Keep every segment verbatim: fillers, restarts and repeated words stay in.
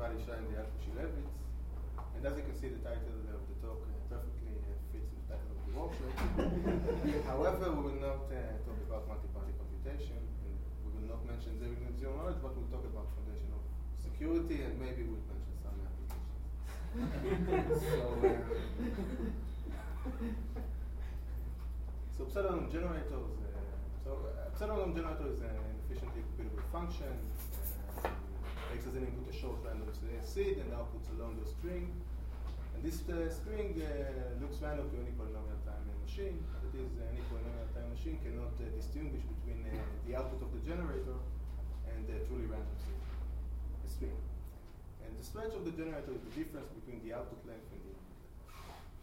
Gali Shah and Eyal Koshilevitz. And as you can see, the title of the talk uh, perfectly uh, fits the title of the workshop. However, we will not uh, talk about multi-party computation, and we will not mention zero and zero knowledge, but we'll talk about foundation of security, and maybe we'll mention some applications. so, uh, so pseudonym generators. Uh, so uh, pseudonym generator is an efficiently computable function. Uh, takes as an input a short random seed and outputs a longer string. And this uh, string uh, looks random to any polynomial time machine. That is, uh, any polynomial time machine cannot uh, distinguish between uh, the output of the generator and the truly random seed, a string. And the stretch of the generator is the difference between the output length and the input length.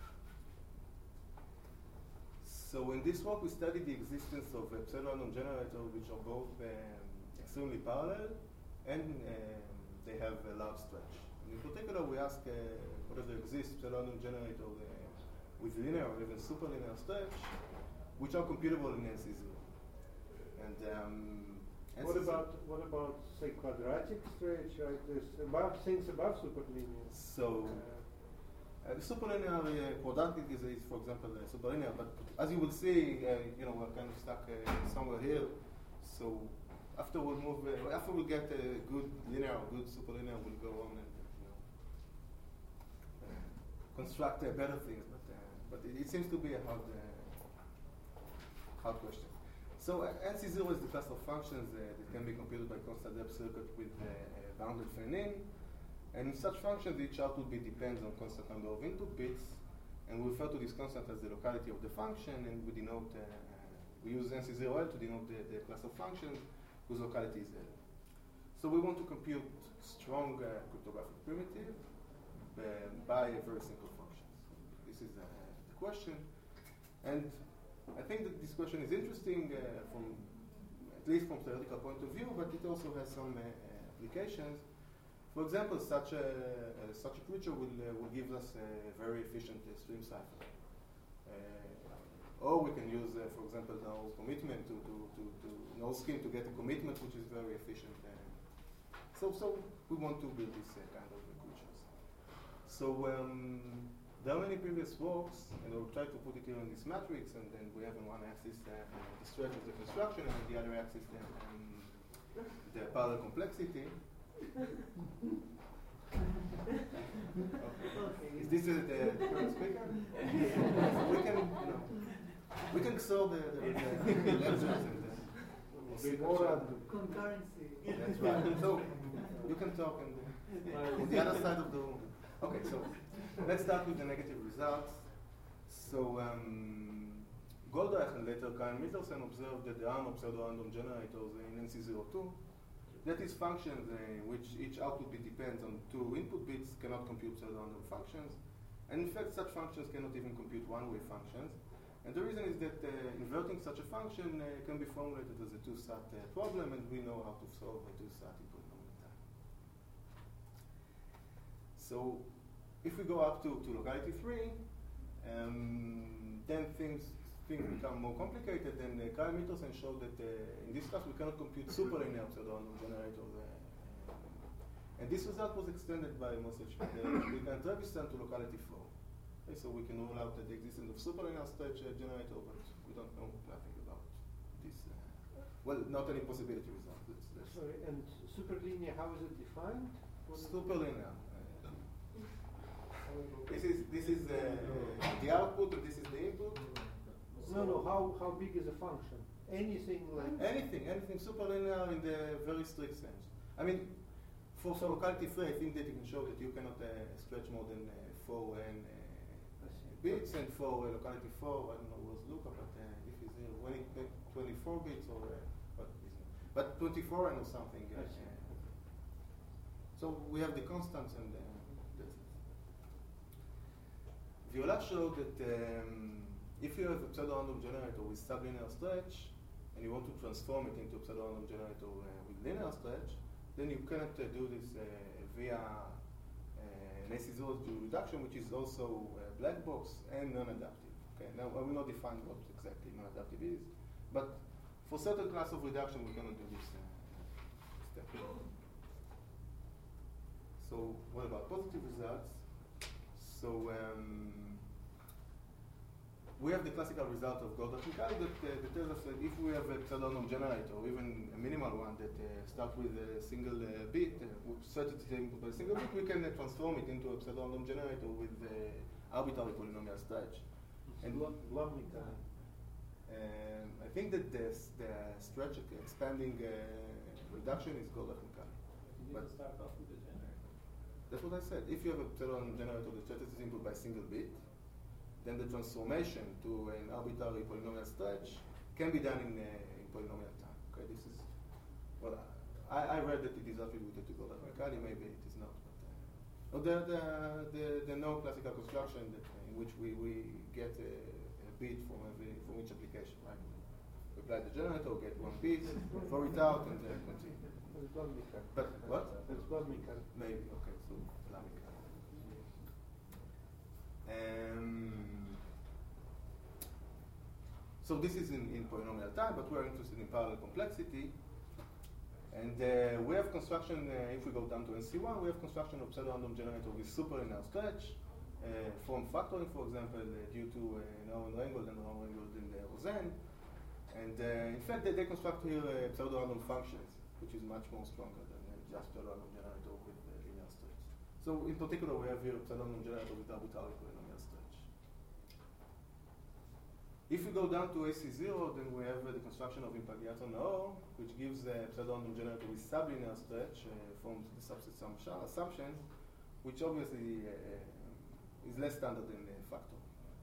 So in this work, we studied the existence of a pseudo-random generator, which are both um, extremely parallel, and um, they have a large stretch. And in particular, we ask uh, whether there exists pseudo-random generator uh, with linear or even superlinear stretch, which are computable in N C zero. And um, what about what about say quadratic stretch? Right, there's above things above superlinear. So uh, the superlinear uh, quadratic is, is, for example, uh, superlinear. But as you will see, uh, you know, we're kind of stuck uh, somewhere here. So after we'll move, uh, after we get a good linear or good superlinear, we'll go on and you know uh, construct uh, better things. But uh, but it, it seems to be a hard uh, hard question. So uh, N C zero is the class of functions uh, that can be computed by constant depth circuit with uh, uh, bounded fan-in, and in such functions, each output bit depends on constant number of input bits, and we refer to this constant as the locality of the function, and we denote uh, we use N C zero L to denote the, the class of functions whose locality is L. So we want to compute strong uh, cryptographic primitive uh, by a very simple function. So this is uh, the question. And I think that this question is interesting uh, from, at least from theoretical point of view, but it also has some uh, applications. For example, such a, uh, such a creature will, uh, will give us a very efficient uh, stream cipher. Uh, Or we can use, uh, for example, no commitment to, to, to, to no scheme to get a commitment which is very efficient. Uh, so, so we want to build this uh, kind of uh, creatures. So um, there are many previous works, and I'll try to put it here in this matrix, and then we have on one axis uh, uh, the stretch of the construction, and on the other axis the, um, the parallel complexity. Okay. Is this uh, the, the current speaker? we can, you know. We can solve the, the, the lectures and the concurrency. That's right. So you can talk and uh, on the other side of the room. Okay, so let's start with the negative results. So um, Goldreich and later Kain Mittelsen observed that there are no pseudo-random generators in N C zero two. That is, functions uh, in which each output bit depends on two input bits cannot compute pseudo-random functions. And in fact, such functions cannot even compute one-way functions. And the reason is that uh, inverting such a function uh, can be formulated as a two-sat uh, problem, and we know how to solve a two-sat in polynomial time. So if we go up to, to locality three, um, then things, things become more complicated. And uh, Kain Mittelsen showed that uh, in this class we cannot compute superlinear pseudo-random generators. Uh, and this result was extended by Moshe Schmidt and Trevisan to locality four. Okay, so we can rule out that the existence of superlinear stretch uh, generator, but we don't know nothing about this. Uh, well, not any possibility result. That's, that's Sorry, and superlinear, how is it defined? Superlinear. Uh, this is this is uh, the output, and this is the input. No, no. How how big is a function? Anything like anything, anything superlinear in the very strict sense. I mean, for, for locality three, I think that you can show that you cannot uh, stretch more than uh, four n. Uh, bits, and for uh, locality four, I don't know where's Luca, but uh, if he's here, when it, uh, twenty-four bits or uh, what is it? But twenty-four, I know something. Uh, uh, so we have the constants, and uh, that's it. Viola showed that um, if you have a pseudo-random generator with sublinear stretch, and you want to transform it into a pseudo-random generator uh, with linear stretch, then you cannot uh, do this uh, via an A C zero reduction, which is also uh, black box and non-adaptive. Okay, now I will not define what exactly non-adaptive is, but for certain class of reduction, we cannot do this uh, step. So so what about positive results? So um, we have the classical result of Goldach-Mikali that, uh, that tells us that if we have a pseudo-random generator, or even a minimal one that uh, starts with a single uh, bit, uh, set it by a single bit, we can uh, transform it into a pseudo-random generator with uh, arbitrary polynomial stretch. And Goldach-Mikali. Um, I think that the, the stretch expanding uh, reduction is Goldach-Mikali. You need to start off with the generator. That's what I said. If you have a pseudo-random generator that stretches its input by a single bit, then the transformation to an arbitrary polynomial stretch can be done in, uh, in polynomial time. Okay, this is well, I, I read that it is attributed to Goldach-Mikali. Maybe it is not. But uh, there, there, there, there no classical construction that, uh, in which we, we get a, a bit from every from each application. Right? We apply the generator, get one bit, throw it out, and then continue. It's Goldach-Mikali. But what? It's Goldach-Mikali. Maybe. Okay. So Goldach-Mikali. Um, so this is in, in polynomial time, but we're interested in parallel complexity. And uh, we have construction, uh, if we go down to N C one, we have construction of pseudo-random generator with superlinear stretch, uh, from factoring, for example, uh, due to uh, Norman Reingold and Norman Reingold in uh, Rosen. And uh, in fact, they, they construct here uh, pseudo-random functions, which is much more stronger than uh, just pseudo-random generator with uh, linear stretch. So in particular, we have here pseudo-random generator with arbitrary polynomial stretch. If we go down to A C zero, then we have uh, the construction of Impagliato-Naor, which gives a pseudo-random generator with sublinear stretch uh, from the subset assumptions, which obviously uh, is less standard than uh, factor.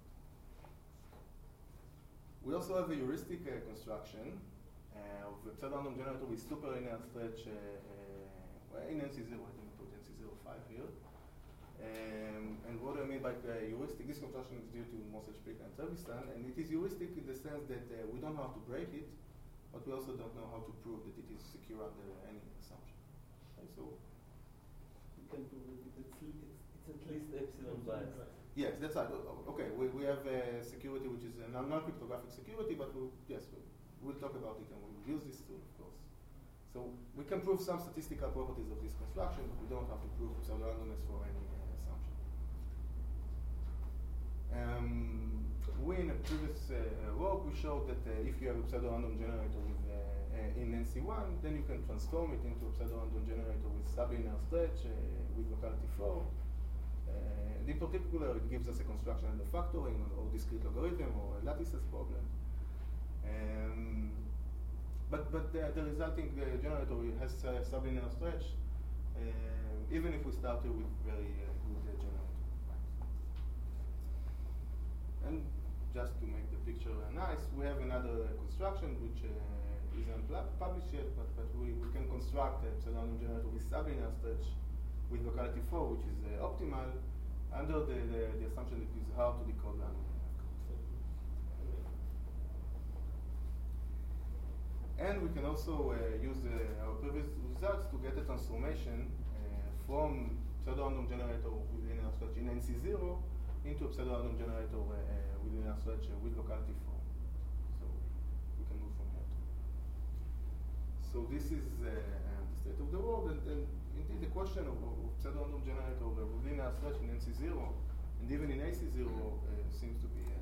We also have a heuristic uh, construction uh, of a pseudo-random generator with superlinear stretch uh, uh, well, in N C zero. I didn't put N C zero five here. Um, and what I mean by uh, heuristic, this construction is due to Mosel-Spiegel and Trevisan, and it is heuristic in the sense that uh, we don't know how to break it, but we also don't know how to prove that it is secure under any assumption. Okay, so You can prove it. It's, it's, it's at least epsilon biased. yes, that's right. O- Okay, we, we have uh, security which is a non- non-cryptographic security, but we'll, yes, we'll, we'll talk about it and we'll use this tool, of course. So we can prove some statistical properties of this construction, but we don't have to prove pseudo-randomness for any uh, assumption. Um, we, in a previous uh, work, we showed that uh, if you have a pseudo-random generator with, uh, uh, in N C one, then you can transform it into a pseudo-random generator with sublinear stretch uh, with locality four. Uh, and in particular, it gives us a construction under factoring or, or discrete logarithm or a lattices problem. Um, but but the, the resulting uh, generator has uh, sublinear stretch, uh, even if we start here with very uh, good uh, generator. And just to make the picture uh, nice, we have another uh, construction which uh, isn't published yet, but, but we, we can construct a pseudo-random generator with sublinear stretch with locality four, which is uh, optimal, under the, the, the assumption that it is hard to decode random. And we can also uh, use uh, our previous results to get a transformation uh, from pseudo-random generator with linear stretch in N C zero into a pseudo-random generator uh, uh, with linear stretch uh, with locality four. So we can move from here. So this is uh, the state of the world, and, and indeed the question of, of pseudo-random generator with linear stretch in N C zero and even in A C zero uh, seems to be uh,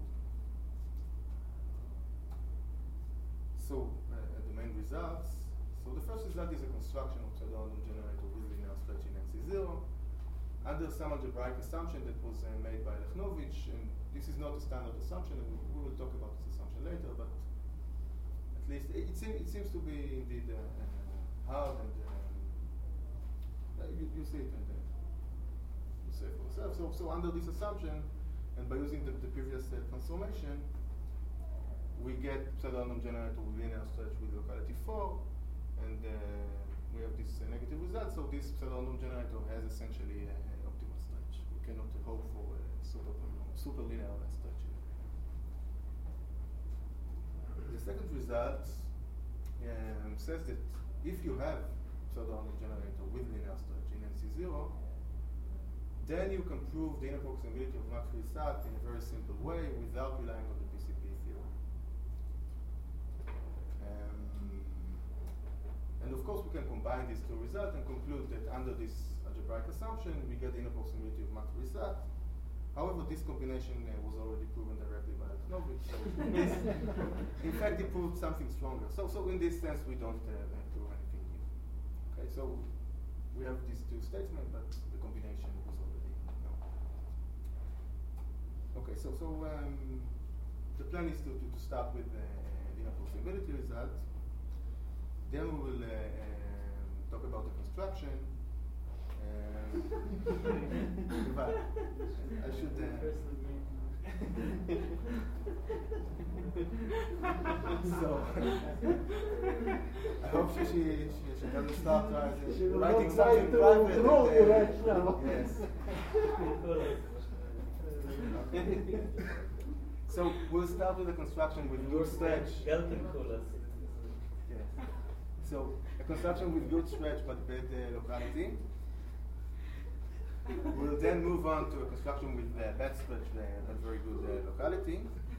So, uh, the main results. So the first result is a construction of pseudo-random generator with linear stretch in N C zero under some algebraic assumption that was uh, made by Lechnovich, and this is not a standard assumption, and we, we will talk about this assumption later, but at least it, it, seem, it seems to be indeed uh, uh, hard, and um, you, you see it and uh, you say for yourself. So, so under this assumption, and by using the, the previous uh, transformation, we get pseudo-random generator with linear stretch with locality four, and uh, we have this uh, negative result. So this pseudo-random generator has essentially an uh, optimal stretch. We cannot uh, hope for a super super linear stretch. The second result um, says that if you have pseudo-random generator with linear stretch in N C zero, then you can prove the inapproximability of Maxwell-Sat in a very simple way without relying on the P C P theorem. Um, and of course, we can combine these two results and conclude that under this algebraic assumption, we get the inner proximity of Max Brisat. However, this combination uh, was already proven directly by Alexanovich. So this, in fact, it proved something stronger. So, so in this sense, we don't uh, uh, prove anything new. Okay, so we have these two statements, but the combination was already known. Okay, so so um, the plan is to, to, to start with uh, the inner proximity result. Then we will uh, um, talk about the construction. Um, but I should. Uh, so I hope she she she, she doesn't start uh, She will writing not try something to private. troll and, you uh, right now. Yes. So we'll start with the construction with good stretch. Galton colas. Yes. So a construction with good stretch but bad uh, locality. We'll then move on to a construction with uh, bad stretch uh, but very good uh, locality.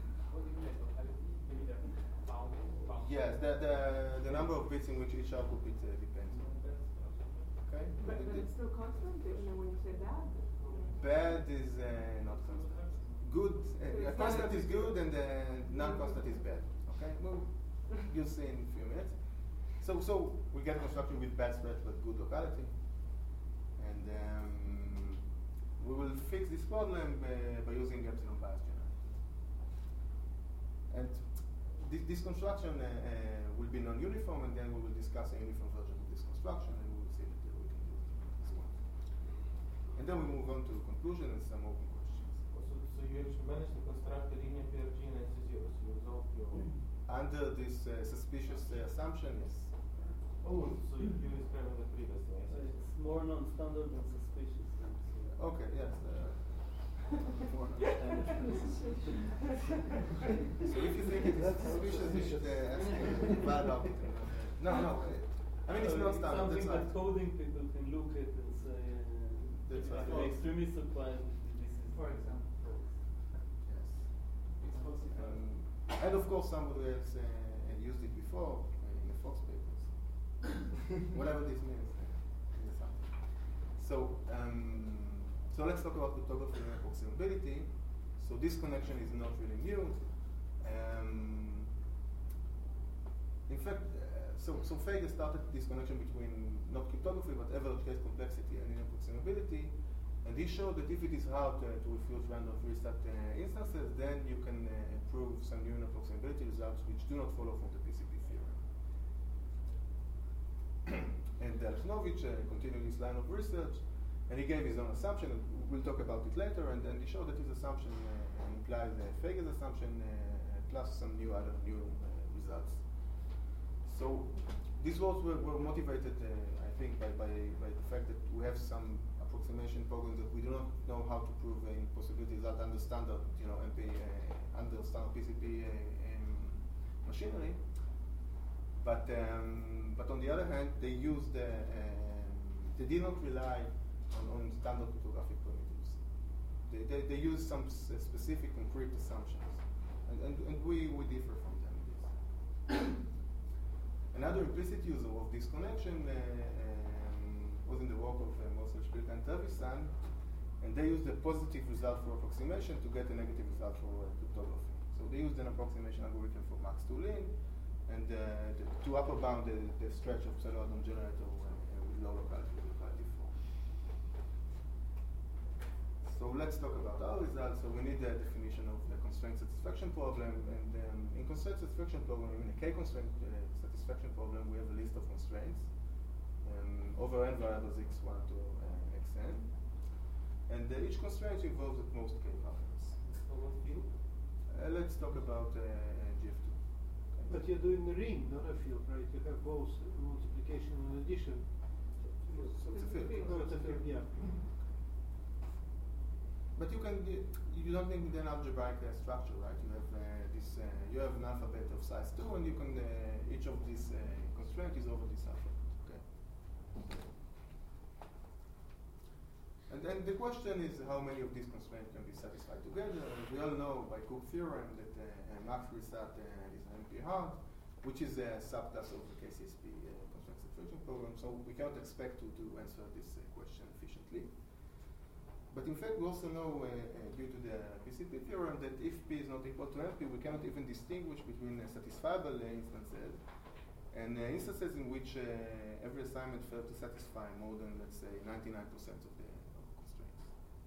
Yes, the, the the number of bits in which each output bit uh, depends. Okay. But, but it's still constant, even when you say bad? Bad is uh, not constant. Good, uh, a constant is good and the non-constant is bad. Okay, well, you'll see in a few minutes. So, so we get a construction with bad stretch but good locality, and um, we will fix this problem uh, by using epsilon bias generator. And this, this construction uh, uh, will be non-uniform, and then we will discuss a uniform version of this construction, and we will see that uh, we can do this one. And then we move on to conclusion and some open questions. So, so you actually managed to construct a linear P R G in S zero, so you resolved your... Under this uh, suspicious uh, assumption, yes. Oh, so you, you described the previous thing. So it's more non-standard than suspicious. Then, so. Okay, yes. Uh, more so if you think it is suspicious, you should uh, ask uh, about it. No, no. Uh, I mean, it's So not it's standard. something That's that right. coding people can look at and say, uh, That's right. I'm extremely surprised if this is For example. false. Yes. It's falsified. Um, and of course, somebody else uh, had used it before uh, in the Fox papers. Whatever this means. Uh, is something. So, um, so let's talk about cryptography and approximability. So this connection is not really new. Um, in fact, uh, so so Feiger started this connection between not cryptography but average case complexity and inapproximability, and he showed that if it is hard uh, to refute random three-step uh, instances, then you can uh, prove some new inapproximability results which do not follow from the P C P theorem. And Alexanovich uh, continued this line of research, and he gave his own assumption, and we'll talk about it later, and then he showed that his assumption uh, implies uh, Feiger's assumption uh, plus some new other new uh, results. So these works were, were motivated, uh, I think, by, by, by the fact that we have some approximation programs that we do not know how to prove uh, impossibility result under standard, you know, M P, uh, under standard P C P uh, um, machinery. But um, but on the other hand, they used uh, um, they did not rely on, on standard cryptographic primitives. They they, they used some s specific concrete assumptions, and and, and we we differ from them in this. Another implicit user of this connection uh, um, was in the work of uh, Mosel, Shpilka, and Trevisan, and they used a positive result for approximation to get a negative result for uh, cryptography. So they used an approximation algorithm for Max Tulin, and uh, the, to upper bound the, the stretch of pseudo-random generator uh, uh, with low locality, locality four. So let's talk about our results. So we need the definition of the constraint satisfaction problem, and um, in constraint satisfaction problem, in a K-constraint uh, satisfaction problem, we have a list of constraints um, over n variables x one to uh, xn, and uh, each constraint involves at most K variables. So what field? Uh, let's talk about uh, uh, G F two. But you're doing a ring, not a field, right? You have both multiplication and addition. So it's a field. No, it's a field, yeah. But you can you, you don't need an algebraic uh, structure, right? You have uh, this uh, you have an alphabet of size two, and you can uh, each of these uh, constraints is over this alphabet. Okay. And then the question is how many of these constraints can be satisfied together. And we all know by Cook theorem that uh, Max Brisat uh, is N P hard, which is a subclass of the K C S P uh, constraint satisfaction program. So we cannot expect to to answer this uh, question efficiently. explicitly. But in fact, we also know, uh, uh, due to the P C P theorem, that if P is not equal to M P, we cannot even distinguish between uh, satisfiable uh, instances and uh, instances in which uh, every assignment failed to satisfy more than, let's say, ninety-nine percent of the of constraints.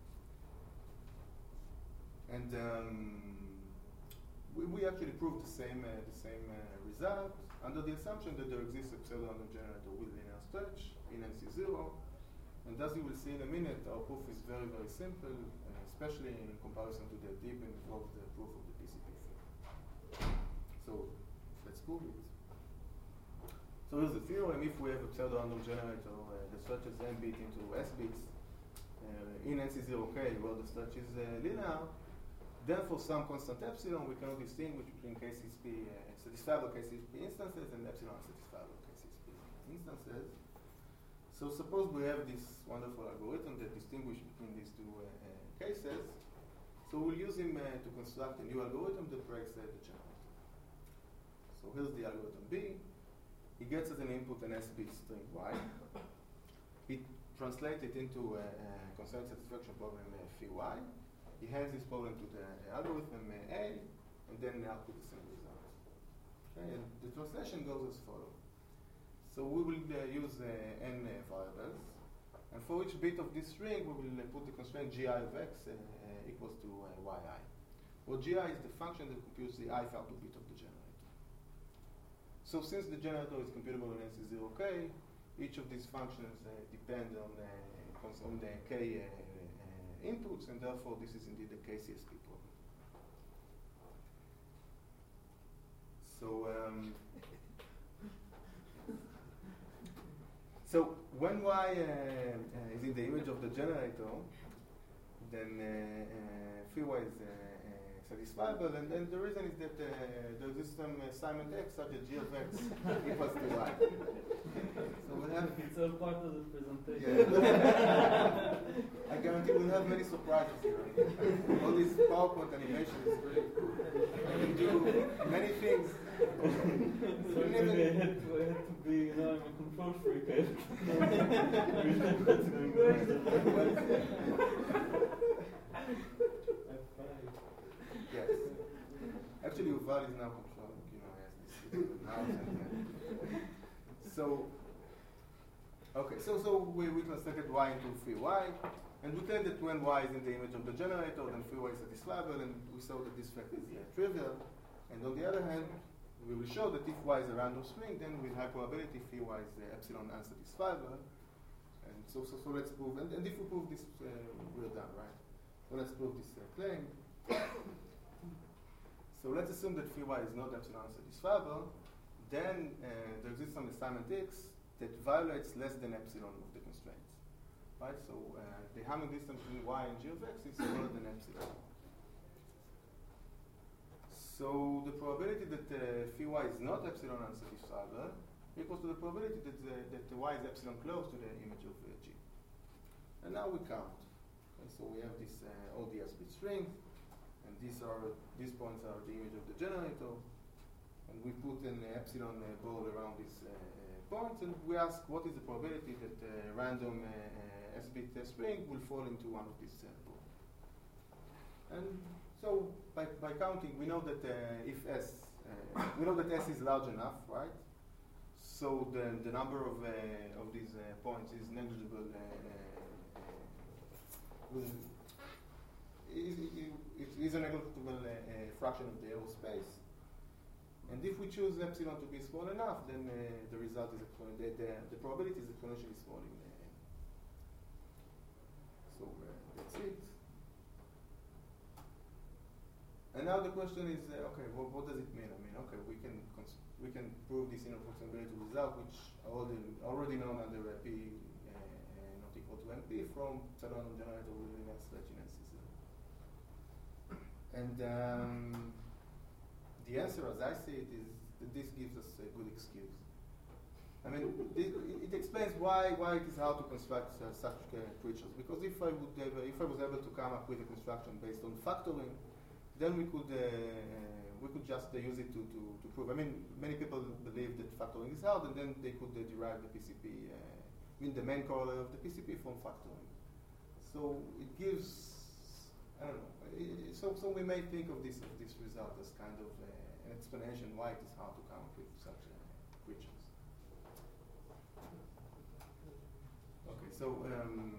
And um, we, we actually proved the same uh, the same uh, result under the assumption that there exists a pseudo-random generator with linear stretch in N C zero. And as you will see in a minute, our proof is very, very simple, uh, especially in comparison to the deep and involved uh, proof of the P C P theorem. So let's prove it. So here's the theorem. If we have a pseudo-random generator uh, that stretches n bit into s bits uh, in N C zero K, where the stretch is uh, linear, then for some constant epsilon, we cannot distinguish between K C S P, uh, satisfiable K C S P instances and epsilon unsatisfiable K C S P instances. So suppose we have this wonderful algorithm that distinguishes between these two uh, uh, cases. So we'll use him uh, to construct a new algorithm that breaks uh, the generator. So here's the algorithm B. He gets as an input an S-bit string Y. He translates it into a, a constraint satisfaction problem uh, phi Y. He hands this problem to the uh, algorithm uh, A, and then the output the same result. Okay, and the translation goes as follows. So we will uh, use uh, n uh, variables, and for each bit of this string, we will uh, put the constraint gi of x uh, uh, equals to uh, yi. Well, gi is the function that computes the ith output bit of the generator. So since the generator is computable in N C zero K, each of these functions uh, depend on, uh, on the k uh, uh, inputs, and therefore this is indeed a K C S P problem. So. Um, So when y uh, uh, is in the image of the generator, then uh, uh, phi y is uh, uh, satisfiable, and then the reason is that uh, there exists some assignment x such as g of x equals to y. So we'll have it's all part of the presentation. Yeah. I guarantee we'll have many surprises here. All this PowerPoint animation is really cool. I can do many things. So I had, to, I had to be, you know, I'm a control freak. I had to understand what's going on. Yes. Actually, Yuval is now controlling, you know, as this mouse and uh, so. Okay, so so we, we translated y into phi y, and we claim that when y is in the image of the generator, then phi y is satisfiable, and we saw that this fact is uh, trivial. And on the other hand, we will show that if y is a random string, then with high probability phi y is uh, epsilon unsatisfiable. And so so so let's prove, and, and if we prove this, uh, we're done, right? So let's prove this uh, claim. So let's assume that phi y is not epsilon unsatisfiable. Then uh, there exists some assignment x that violates less than epsilon of the constraints, right? So uh, the Hamming distance between y and g of x is smaller than epsilon. So the probability that uh, phi y is not epsilon unsatisfiable equals to the probability that the, that the y is epsilon close to the image of uh, g. And now we count. Okay, so we have this uh, all the s-bit strings, and these are these points are the image of the generator, and we put an epsilon uh, ball around these uh, uh, points, and we ask what is the probability that a uh, random uh, uh, s-bit uh, string will fall into one of these uh, balls. And so by, by counting, we know that uh, if s, uh, we know that s is large enough, right? So the, the number of, uh, of these uh, points is negligible. Uh, uh, is, it is a negligible uh, uh, fraction of the error space. And if we choose epsilon to be small enough, then uh, the result is the, the, the probability is exponentially small in the end. So uh, that's it. And now the question is, uh, okay, well, what does it mean? I mean, okay, we can cons we can prove this inapproximability result, which already already known under uh, P uh, uh, not equal to N P from pseudo-random generator with linear stretch in N C zero. And um, the answer, as I see it, is that this gives us a good excuse. I mean, it, it explains why why it is hard to construct uh, such uh, creatures. Because if I would have, if I was able to come up with a construction based on factoring, then we could uh, we could just uh, use it to, to, to prove. I mean, many people believe that factoring is hard, and then they could uh, derive the P C P, uh, I mean the main corollary of the P C P from factoring. So it gives, I don't know. i- So so we may think of this of this result as kind of uh, an explanation why it is hard to come up with such uh, creatures. Okay, so um,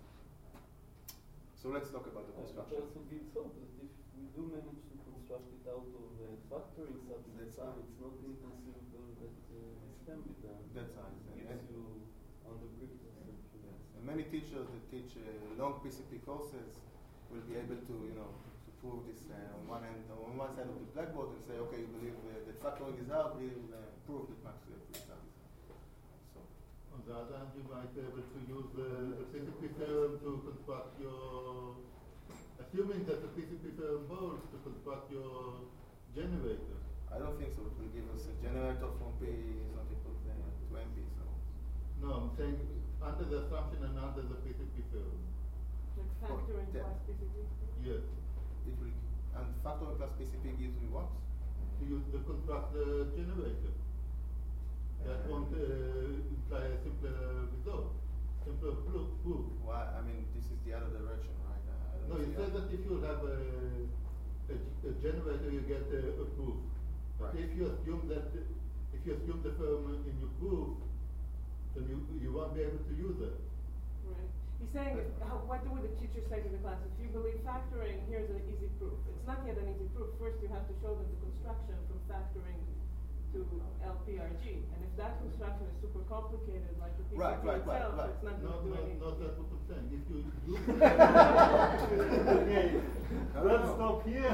so let's talk about the Uh, It construction. also gives hope that if we do manage to construct it out of uh, factoring subsets, That's so right. it's not inconceivable that uh, this can be done. That's right. It And- gives and- you on the crypto assumption. Yes. And many teachers that teach uh, long P C P courses will be able to, you know, to prove this uh, on one end, on one side of the blackboard and say, okay, you believe uh, that factoring is hard, we'll uh, prove that max uh, is hard. So, On the other hand, you might be able to use the, the P C P theorem to construct your, assuming that the P C P theorem holds, to construct your generator. I don't think so. It will give us a generator from P is not equal to, uh, to M P. So, No, I'm saying under the assumption and under the P C P theorem. Like factoring that- plus P C P? Yes. it will, and factoring plus P C P gives me what? To use to construct the generator. That Uh, won't uh, imply a simpler result, simpler proof. proof. Why? I mean, this is the other direction, right? Uh, I don't No, you see said how- that if you have a, a, a generator, you get a, a proof. But Right. if you assume that, if you assume the firm in your proof, then you, you won't be able to use it. Right. He's saying, how, what would the teacher say to the class? If you believe factoring, here's an easy proof. It's not yet an easy proof. First, you have to show them the construction from factoring to L P R G. And if that construction is super complicated, like the P C P Right, right, right, itself, right. it's not No, going to do no, anything. not that's what I'm saying. If you use Okay, No, no, let's no. stop here.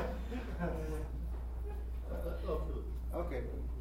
that's obvious. Okay.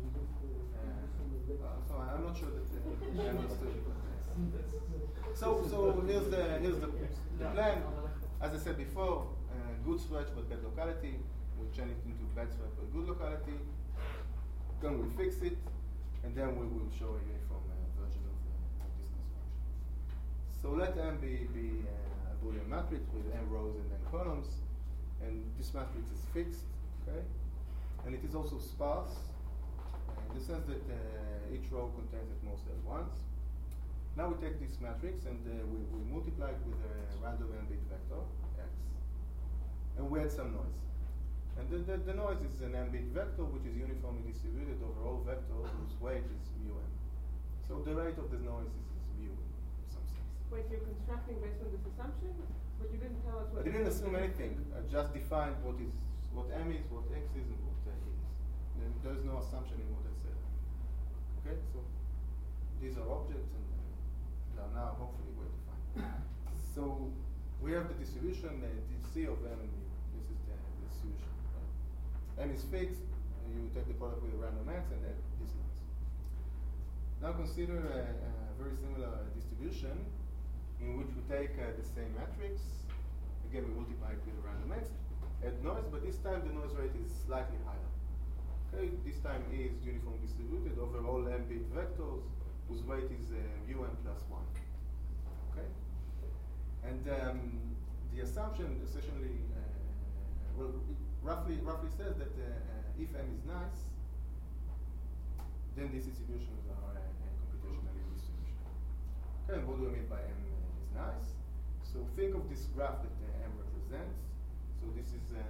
Uh, so I- I'm not sure that uh, I understood. So, so here's the here's the, the plan. As I said before, uh, good stretch but bad locality. We change it into bad stretch but good locality. Then we fix it, and then we will show a uniform uh, version of, uh, of this construction. So let M be, be uh, a Boolean matrix with m rows and n columns, and this matrix is fixed, okay? And it is also sparse, uh, in the sense that uh, each row contains at most L ones. Now we take this matrix and uh, we, we multiply it with a random n-bit vector, x, and we add some noise. And the, the, the noise is an n-bit vector which is uniformly distributed over all vectors whose weight is mu n. So the rate of the noise is, is mu in some sense. Wait, you're constructing based on this assumption? But you didn't tell us what I didn't assume anything. I just defined what is what m is, what x is, and what uh, e is. There, there is no assumption in what I said. Okay, so these are objects, and uh, they are now hopefully well defined. So we have the distribution, uh, the C of m and mu. This is the, the distribution. Right? M is fixed. Uh, you take the product with a random x and add this noise. Now consider a, a very similar distribution in which we take uh, the same matrix. Again, we multiply it with a random x, add noise, but this time the noise rate is slightly higher. Okay, this time E is uniformly distributed over all m-bit vectors whose weight is uh, mu n plus one. Okay, and um, the assumption essentially, uh, well, it roughly roughly says that uh, uh, if m is nice, then these distributions are uh, uh, computationally distribution. Okay, and what do I mean by m uh, is nice? So think of this graph that uh, m represents. So this is uh,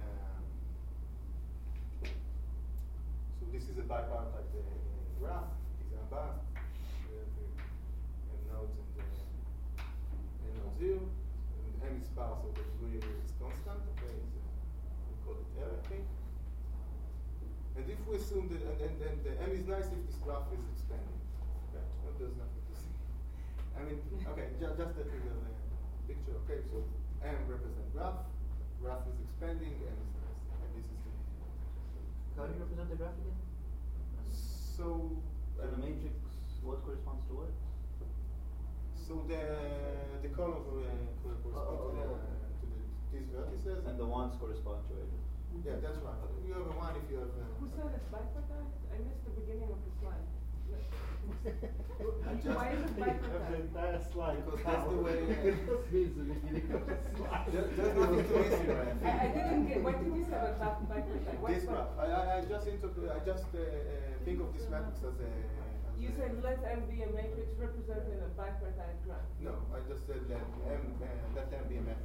so this is a bipartite uh, graph. It's a bar. And nodes and uh, and node zero. And m is sparse, so the degree is constant. Okay, so we call it R, I think. And if we assume that, and, and, and the m is nice if this graph is expanding. Okay, well, there's nothing to see. I mean, okay, ju just that figure, uh, picture. Okay, so m represents graph, graph is expanding, m is nice, and this is the. How do you represent the graph again? So. So the um, matrix, what corresponds to what? So the the column uh, corresponds Oh, to, the, oh, okay. to the, these vertices. And the ones correspond to it. Yeah, that's right. You have a one if you have. Uh, Who said it's bipartite? I missed the beginning of the slide. I just- Why is it You have the bipartite? entire slide. Because that's the way, uh, That means the beginning of the slide. There- there's nothing to miss here, I I, I didn't get, what did you say about bi- bipartite? What- This what- graph. I, I, I just interpret. I just uh, uh, think of this matrix as a. As You a said let M be a matrix representing a bipartite graph. No, I just said that M. Uh, let M be a matrix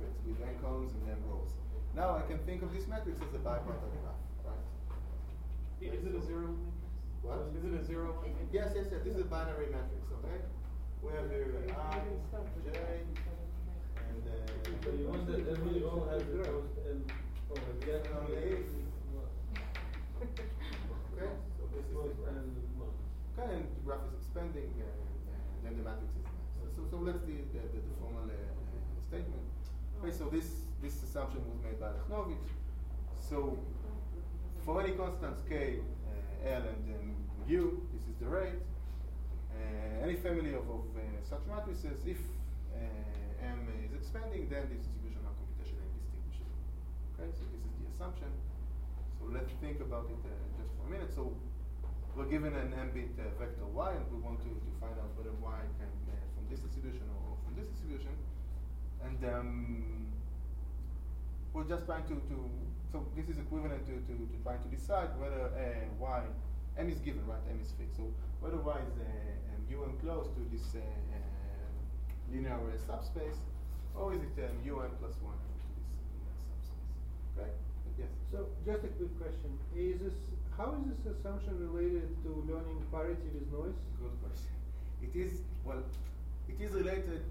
columns and m rows. Now I can think of this matrix as a bipartite graph, right? Is it a zero matrix? What? Is it a zero matrix? Yes, yes, yes. This is a binary matrix, okay? We have here You I, can start with J, that. and So you want that every row has a post L or a get And only if. Okay, so this is post the graph. L one. Okay, and the graph is expanding, uh, and then the matrix is nice. So, so, so let's see the, the, the formal uh, uh, statement. Okay, so this this assumption was made by Lechnovich. So for any constants k, uh, L, and um, mu, this is the rate. Uh, any family of, of uh, such matrices, if uh, M is expanding, then this distribution are computationally distinguishable. Okay, so this is the assumption. So let's think about it uh, just for a minute. So we're given an m-bit uh, vector y, and we want to, to find out whether y came uh, from this distribution or, or from this distribution. And um, we're just trying to, to, so this is equivalent to, to, to trying to decide whether uh, y, m is given, right? M is fixed. So whether y is uh, um, um close to this uh, uh, linear uh, subspace, or is it um, um plus one to this linear subspace? Okay? Yes. So just a quick question: Is this how is this assumption related to learning parity with noise? Good question. It is, well, it is related.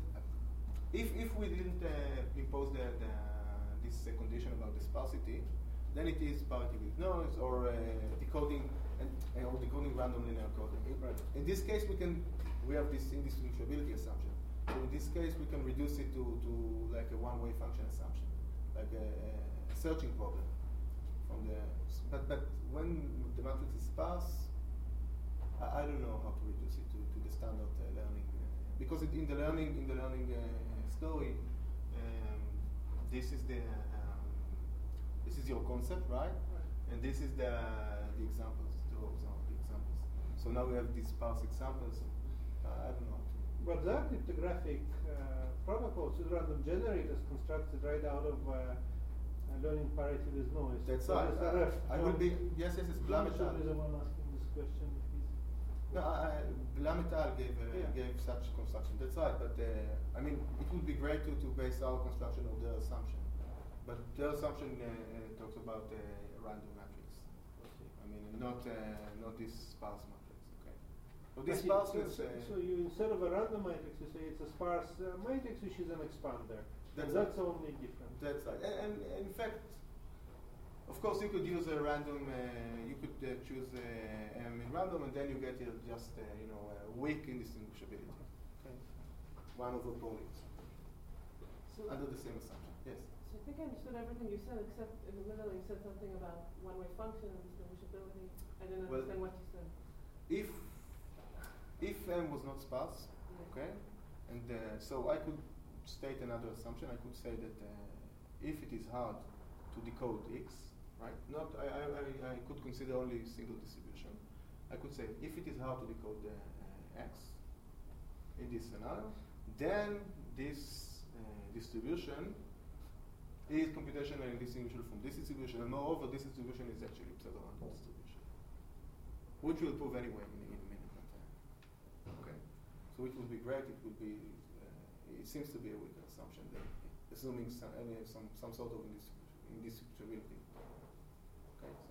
If if we didn't uh, impose the, the this uh, condition about the sparsity, then it is parity with noise or uh, decoding and uh, or decoding random linear coding. Right. In this case, we can we have this indistinguishability assumption. So in this case, we can reduce it to, to like a one-way function assumption, like a, a searching problem. From the but but when the matrix is sparse, I, I don't know how to reduce it to, to the standard uh, learning uh, because it, in the learning in the learning uh, story, um, this is the um, this is your concept, right? And this is the the examples, the examples. So now we have these sparse examples. Uh, I don't know. But there are cryptographic uh, protocols with random generators constructed right out of uh, uh, learning parity with noise. That's So right. there's a Uh, ref- I will be yes, yes, it's John Blametal. should be the one asking this question. if he's- No, I, Blametal gave uh, Yeah. gave such construction. That's right. But uh, I mean, it would be great to, to base our construction on their assumption. But their assumption uh, uh, talks about uh, a random matrix. I mean, not uh, not this sparse matrix. Okay. So this I see. sparseness. So, Uh, so you instead of a random matrix, you say it's a sparse uh, matrix, which is an expander. That's and that's right. only different. That's right. And, and in fact, of course, you could use a random. Uh, you could uh, choose uh, M in random, and then you get uh, just uh, you know a weak indistinguishability. Okay. One over polys So, under the same assumption. Yes. so I think I understood everything you said, except in the middle you said something about one-way function and distinguishability. I didn't Well, understand what you said. If if M was not sparse, Yeah. okay, and uh, so I could state another assumption. I could say that uh, if it is hard to decode X, right? Not I, I, I, I could consider only single distribution. I could say if it is hard to decode uh, uh, X in this scenario, then this uh, distribution is computationally indistinguishable from this distribution, and moreover, this distribution is actually pseudo-random distribution, which we'll prove anyway in, in a minute. But, uh, okay, so it would be great. It would be. Uh, it seems to be a weaker assumption than assuming some any, some some sort of indistinguishability. Okay, so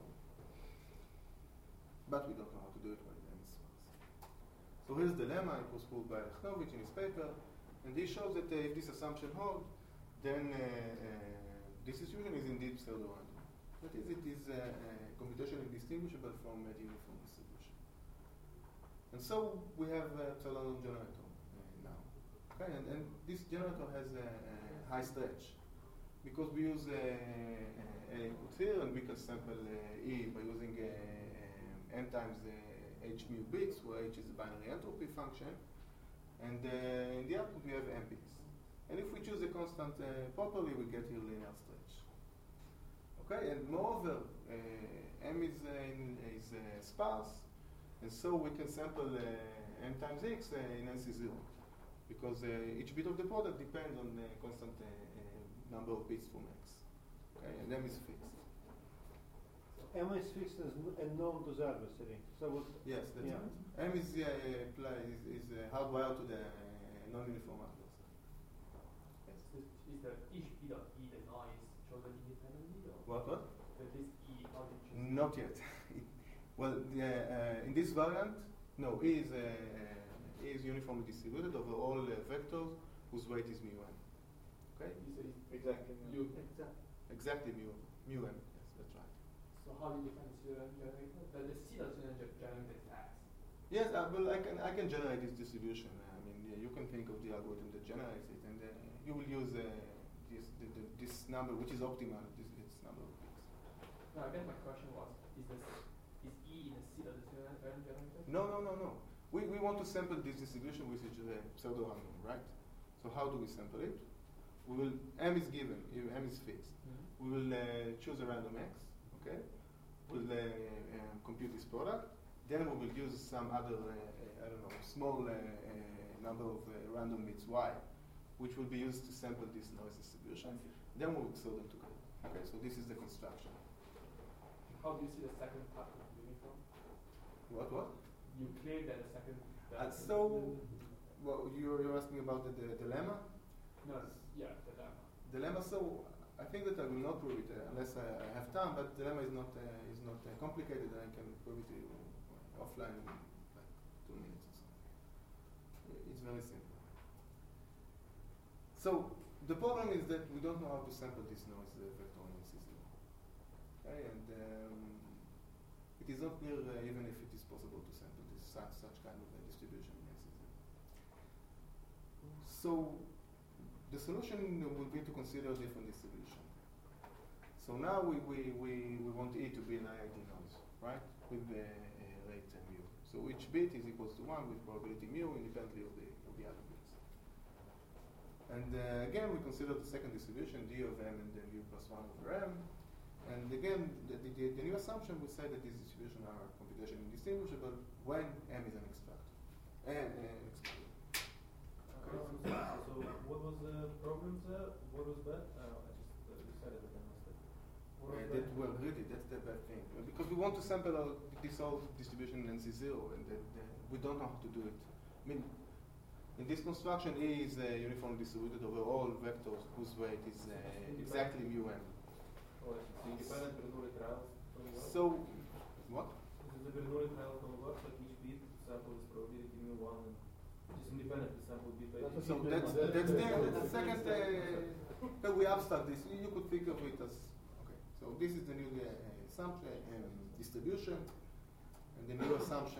but we don't know how to do it when it is sparse. So here's the lemma. It was proved by Lechnovich in his paper, and this shows that uh, if this assumption holds, then uh, uh, this distribution is indeed pseudo-random. That is, it is uh, uh, computationally distinguishable from a uniform distribution. And so we have a pseudo-random generator uh, now. Okay, and, and this generator has a, a high stretch because we use a, a, a input here, and we can sample uh, E by using uh, um, n times uh, h mu bits, where h is a binary entropy function, and uh, in the output we have m bits. And if we choose a constant uh, properly, we get here linear stretch. Okay, and moreover, uh, m is, uh, in, is uh, sparse, and so we can sample uh, m times x uh, in n c zero, because uh, each bit of the product depends on the constant uh, uh, number of bits from x. Okay, and m is fixed. M is fixed as n- and known to the adversary. So what? Yes, that's Yeah. right. M is uh, apply, is, is uh, hardwired to the uh, non-uniform adversary. Yes. is, this, is the each p dot e the noise chosen independently or What, what? the, this e how did you choose? Not yet. Well, the, uh, in this variant, no, E is, uh, E is uniformly distributed over all uh, vectors whose weight is mu n. Okay? You say Exactly. you Exactly mu, mu n. Yes, that's right. so how do you define the pseudo generator? The, the c dot pseudo generator is x. Yes, uh, well, I can I can generate this distribution. I mean, yeah, you can think of the algorithm that generates it, and uh, you will use uh, this the, the, this number, which is optimal. This this number of peaks. No, I guess my question was: is this is e in the c dot pseudo generator? No, no, no, no. We we want to sample this distribution, which is uh, pseudo random, right? So how do we sample it? We will m is given, if m is fixed. Mm-hmm. We will uh, choose a random x. Okay. We'll uh, um, compute this product. Then we will use some other, uh, uh, I don't know, small uh, uh, number of uh, random bits y, which will be used to sample this noise distribution. Then we will sort them together. Okay, so this is the construction. How do you see the second part of the uniform? What, what? You clear that the second. Uh, so, well, you're, you're asking about the, the dilemma? No, it's- yeah, the lemma. Dilemma, so I think that I will not prove it uh, unless I, I have time, but dilemma is not, uh, is not uh, complicated, and I can prove it to you offline in like two minutes or something. It's very simple. So the problem is that we don't know how to sample this noise uh, vector in C zero. Okay, and um, it is not clear uh, even if it is possible to sample this such, such kind of a distribution in C zero. So the solution will be to consider a different distribution. So now we, we, we, we want E to be an I I D noise, right? With the uh, rate uh, mu. So each bit is equals to one with probability mu independently of the, of the other bits. And uh, again, we consider the second distribution, D of m and then mu plus one over m. And again, the, the, the new assumption would say that these distributions are computationally indistinguishable when m is an extractor. And, and extractor. Um, so, so what was the problem there? What was bad? Uh, I just uh, decided that I missed it. What was Uh, bad? that, well, really, that's the bad thing. Uh, Because we want to sample all this whole distribution in N C zero, and that, that we don't know how to do it. I mean, in this construction, E is uh, uniformly distributed over all vectors whose weight is uh, exactly mu n. Oh, I see. So independent Bernoulli trials don't work? So, what? Because the Bernoulli trial don't work, like each bit sample is probability mu one, and just independently sample bit by bit. So that's, that's the, that's the second, uh, but we abstract this. You, you could think of it as, okay, so this is the new uh, assumption, um, distribution, and the new assumption,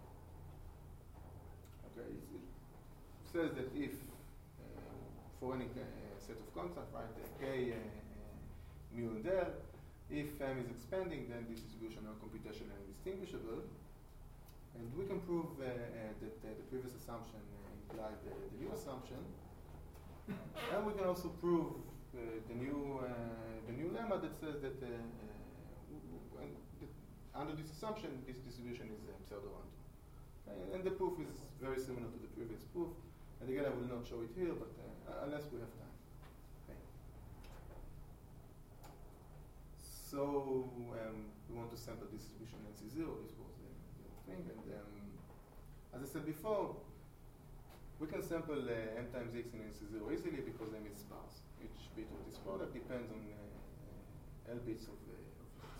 okay, it, it says that if, uh, for any uh, set of constants, right, uh, k, uh, uh, mu and del, if m is expanding, then this distribution are computationally indistinguishable. And we can prove uh, uh, that uh, the previous assumption uh, implied the, the new assumption. And we can also prove uh, the new uh, the new lemma that says that uh, uh, when the, under this assumption, this distribution is uh, pseudo-random. Okay? And the proof is very similar to the previous proof. And again, I will not show it here, but uh, unless we have time. Okay. So um, we want to sample this distribution in C zero. This was the, the thing, and um, as I said before, we can sample uh, m times x in N C zero easily because m is sparse. Each bit of this product depends on uh, uh, L bits of, uh, of x.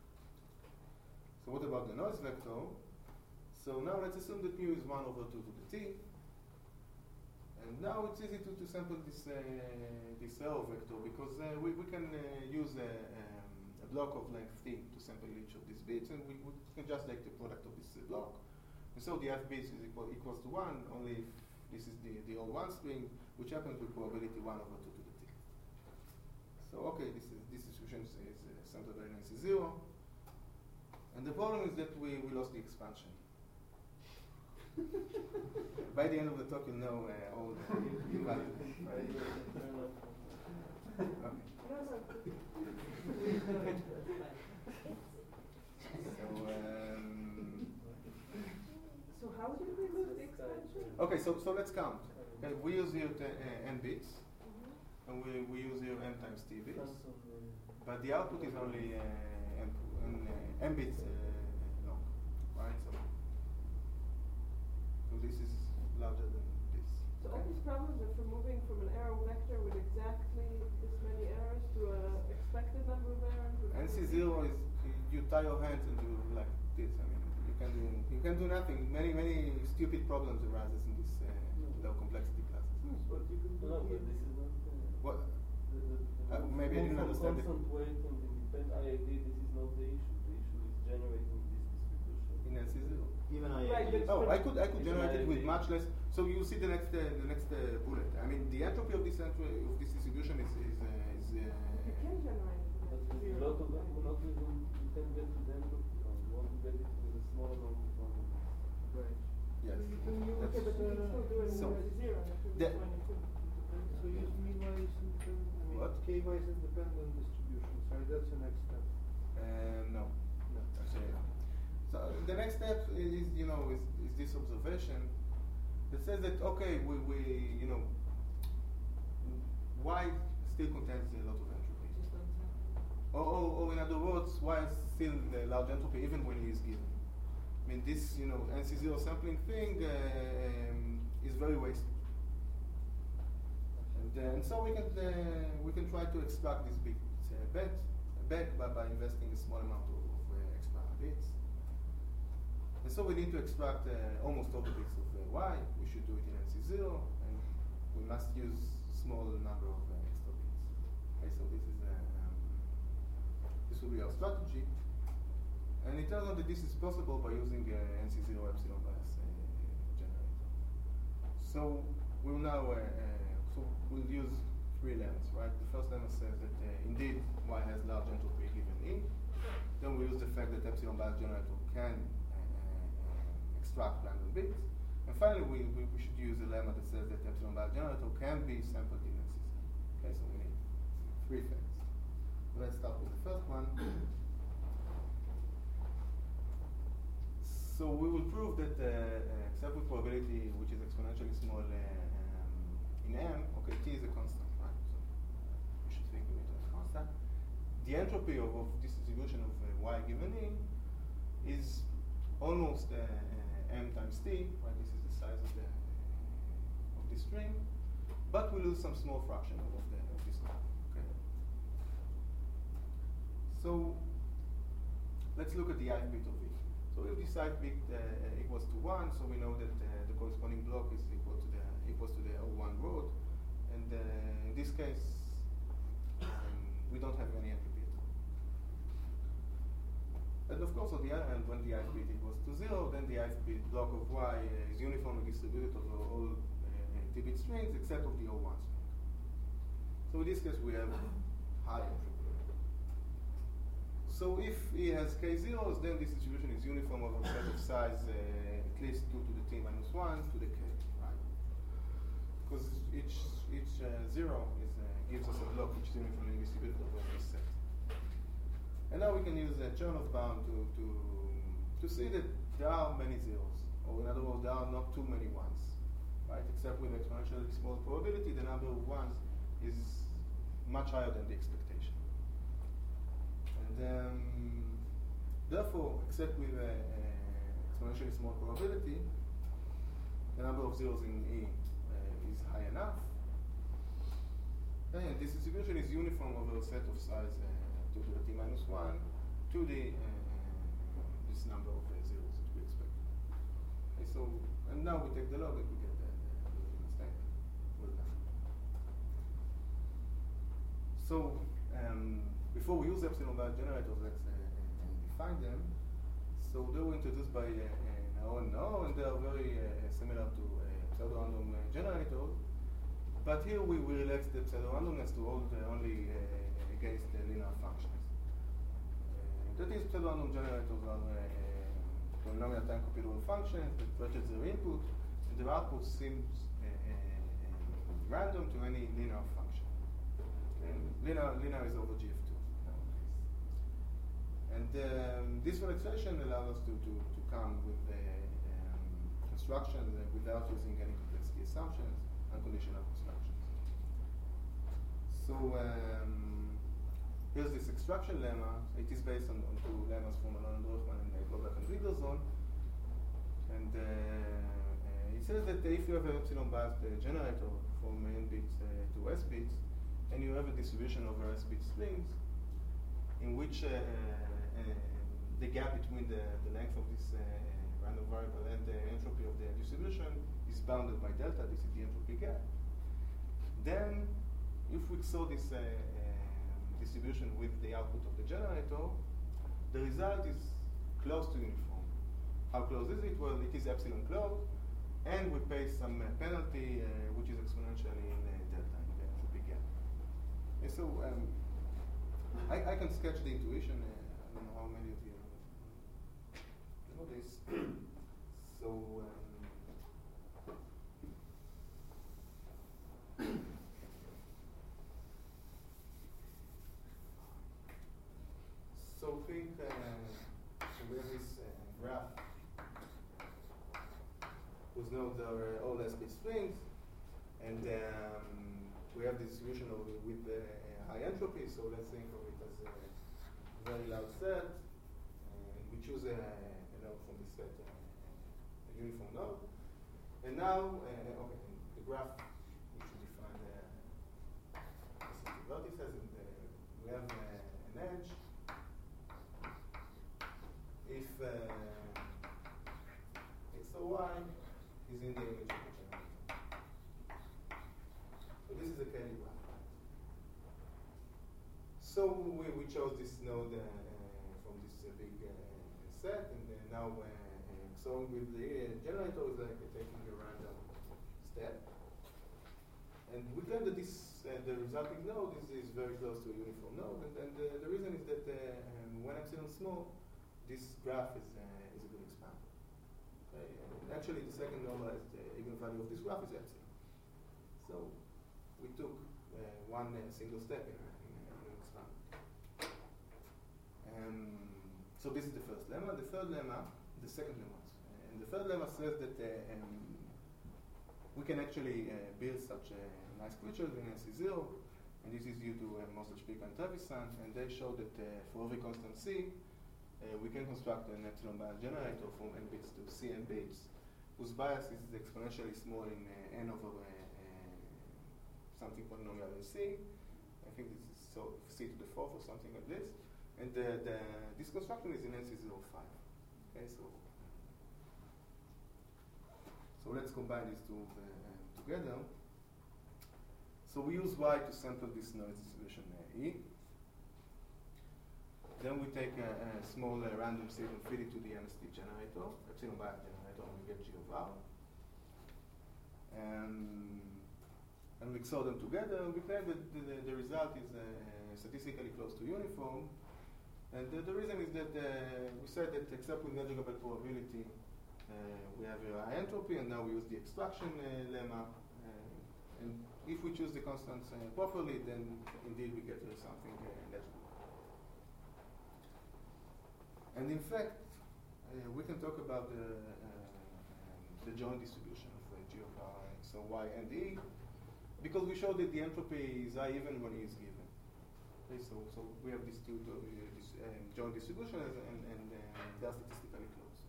So what about the noise vector? So now let's assume that mu is one over two to the t. And now it's easy to, to sample this uh, this error vector because uh, we, we can uh, use a, um, a block of length t to sample each of these bits, and we, we can just take the product of this uh, block. And so the f bits is equal equals to one only if this is the, the all one string, which happens with probability one over two to the t. So okay, this is this distribution is, is uh, centered in N C zero. And the problem is that we, we lost the expansion. By the end of the talk, you'll know uh, all the values. So, um, So how do we lose the expansion? okay, so so let's count. Okay, we use here the, uh, n bits, Mm-hmm. and we, we use here n times t bits, but the output is only uh, n, n, uh, n bits uh, long, right? So, so this is larger than this. So So all these problems are from moving from an arrow vector with exactly this many errors to an expected number of errors. N C zero is you tie your hands and do like this. I mean, you can do you can do nothing. Many many stupid problems arises in this uh, low complexity classes. But you can do No, but here. this is not. Uh, What? the, the, the Uh, maybe I didn't move from understand it. constant weight and independent I I D. This is not the issue. The issue is generating this distribution. In N C zero. Even I Right, but- Oh, I could I could Even generate it I with D. much less. So you see the next uh, the next uh, bullet. I mean, the entropy of this entropy of this distribution is is uh, is. You Uh, can generate it But with with a zero. lot of them, not even you can get to the entropy. Or you want to get it with a small amount of quantity. Right. yes. You can use That's- Okay, but you can still do it So- with zero in the The- previous one and two. So use meanwise independent, I mean, What? k-wise independent distributions, right? That's the next step. Uh, no. No. Actually, no. So the next step is, you know, is, is this observation that says that okay, we, we you know, Y still contains a lot of entropy. Just one second. Or, or, or in other words, Y is still a large entropy even when he is given. I mean, this, you know, N C zero sampling thing uh, um, is very wasteful. And, uh, and so we can uh, we can try to extract this bit uh, back, back by, by investing a small amount of, of uh, extra bits. And so we need to extract uh, almost all the bits of uh, Y. We should do it in N C zero, and we must use a small number of uh, extra bits. Okay, so this is uh, um, this will be our strategy. And it turns out that this is possible by using uh, N C zero epsilon bias uh, generator. So we'll now uh, uh, so we'll use three lemmas, right? The first lemma says that uh, indeed Y has large entropy given E. Then we use the fact that epsilon bias generator can uh, uh, extract random bits. And finally, we, we, we should use a lemma that says that epsilon bias generator can be sampled in N C zero. Okay, so we need three things. Let's start with the first one. So we will prove that uh, uh, except with probability, which is exponentially small uh, um, in M, okay, T is a constant, right? So we should think of it as a constant. The entropy of, of this distribution of uh, Y given E is almost uh, uh, M times T, right? This is the size of the uh, of the string, but we lose some small fraction of, of the of this number. Okay. So let's look at the ith bit of it. So if this ith bit uh, equals to one, so we know that uh, the corresponding block is equal to the equals to the O one road, and uh, in this case, um, we don't have any entropy at all. And of course, on the other hand, when the ith bit equals to zero, then the ith bit block of Y uh, is uniformly distributed over all uh, t-bit strings except of the O one string. So in this case, we have high entropy. So if E has k zeros, then this distribution is uniform over a set of size uh, at least two to the t minus one to the k, right? Because each each uh, zero is, uh, gives us a block which is uniformly distributed over this set. And now we can use a Chernoff bound to to to see that there are many zeros, or in other words, there are not too many ones, right? Except with exponentially small probability, the number of ones is much higher than the expectation. And um, therefore, except with a, a exponentially small probability, the number of zeros in E uh, is high enough. And this distribution is uniform over a set of size uh, two to the t minus one to the uh, this number of uh, zeros that we expect. Okay, so, and now we take the log and we get the, the, the mistake. Well done. So, um, before we use epsilon bias generators, let's uh, uh, define them. So they were introduced by uh, uh, Naor and Naor, and they are very uh, similar to uh, pseudo-random uh, generators. But here we, we relax the pseudo-randomness to hold uh, only uh, against uh, linear functions. Uh, that is, pseudo-random generators are uh, uh, polynomial time computable functions that stretches their input, and their output seems uh, uh, uh, random to any linear function. And linear, linear is over G F two nowadays. And um, this relaxation allows us to, to, to come with uh, um, constructions uh, without using any complexity assumptions, unconditional constructions. So um, here's this extraction lemma. It is based on, on two lemmas from Alon Dorfman and uh, Globach and Wiedersohn. And uh, uh, it says that if you have an epsilon biased uh, generator from n bits uh, to s bits, and you have a distribution over s bit strings, in which uh, uh, the gap between the, the length of this uh, random variable and the entropy of the distribution is bounded by delta, this is the entropy gap, then if we saw this uh, uh, distribution with the output of the generator, the result is close to uniform. How close is it? Well, it is epsilon close, and we pay some uh, penalty, uh, which is exponentially in uh, delta, in the entropy gap. And so um, I, I can sketch the intuition. Uh, I don't know how many of you know this. So um, so think uh, so we have this uh, graph whose nodes are uh, all S bit strings, and um, we have the distribution of with uh, high entropy. So let's think of it as a very large set, and we choose a, a node from this set, a, a uniform node. And now, uh, okay, the graph we should define the vertices, and uh, we have uh, an edge. If uh, x or y is in the image of the generator. So this is a Kelly graph. So we, we chose this node uh, uh, from this uh, big uh, set, and uh, now uh, uh, so with the uh, generator is like uh, taking a random step. And we claim that this, uh, the resulting node is, is very close to a uniform node, and, and uh, the reason is that uh, um, when epsilon small, this graph is, uh, is a good expander. Okay? And actually, the second normalized uh, eigenvalue of this graph is epsilon. So we took uh, one uh, single step in, in, in expander. Um, so this is the first lemma. The third lemma, the second lemma, uh, and the third lemma says that uh, um, we can actually uh, build such a nice creature in S C zero, and this is due to uh, Mosel-Spiegel and Trevisan, and they show that uh, for every constant C, Uh, we can construct an epsilon bias generator from n bits to C n bits, whose bias is exponentially small in uh, n over uh, uh, something polynomial in C. I think this is so C to the fourth or something like this. And the, the, this construction is in N C zero five. Okay, so so let's combine these two uh, together. So we use Y to sample this noise distribution uh, E. Then we take a, a small uh, random seed and feed it to the N S T generator, epsilon bias generator, and we get G of R. Um, and we XOR them together, and we claim that the, the, the result is uh, statistically close to uniform. And the, the reason is that uh, we said that except with negligible probability, uh, we have a high entropy, and now we use the extraction uh, lemma. Uh, and if we choose the constants uh, properly, then indeed we get uh, something uh, negligible. And in fact, uh, we can talk about the, uh, um, the joint distribution of uh, G of R, so Y and E, because we showed that the entropy is high even when E is given. Okay, so, so we have these two uh, this, um, joint distributions, and, and uh, they are statistically close.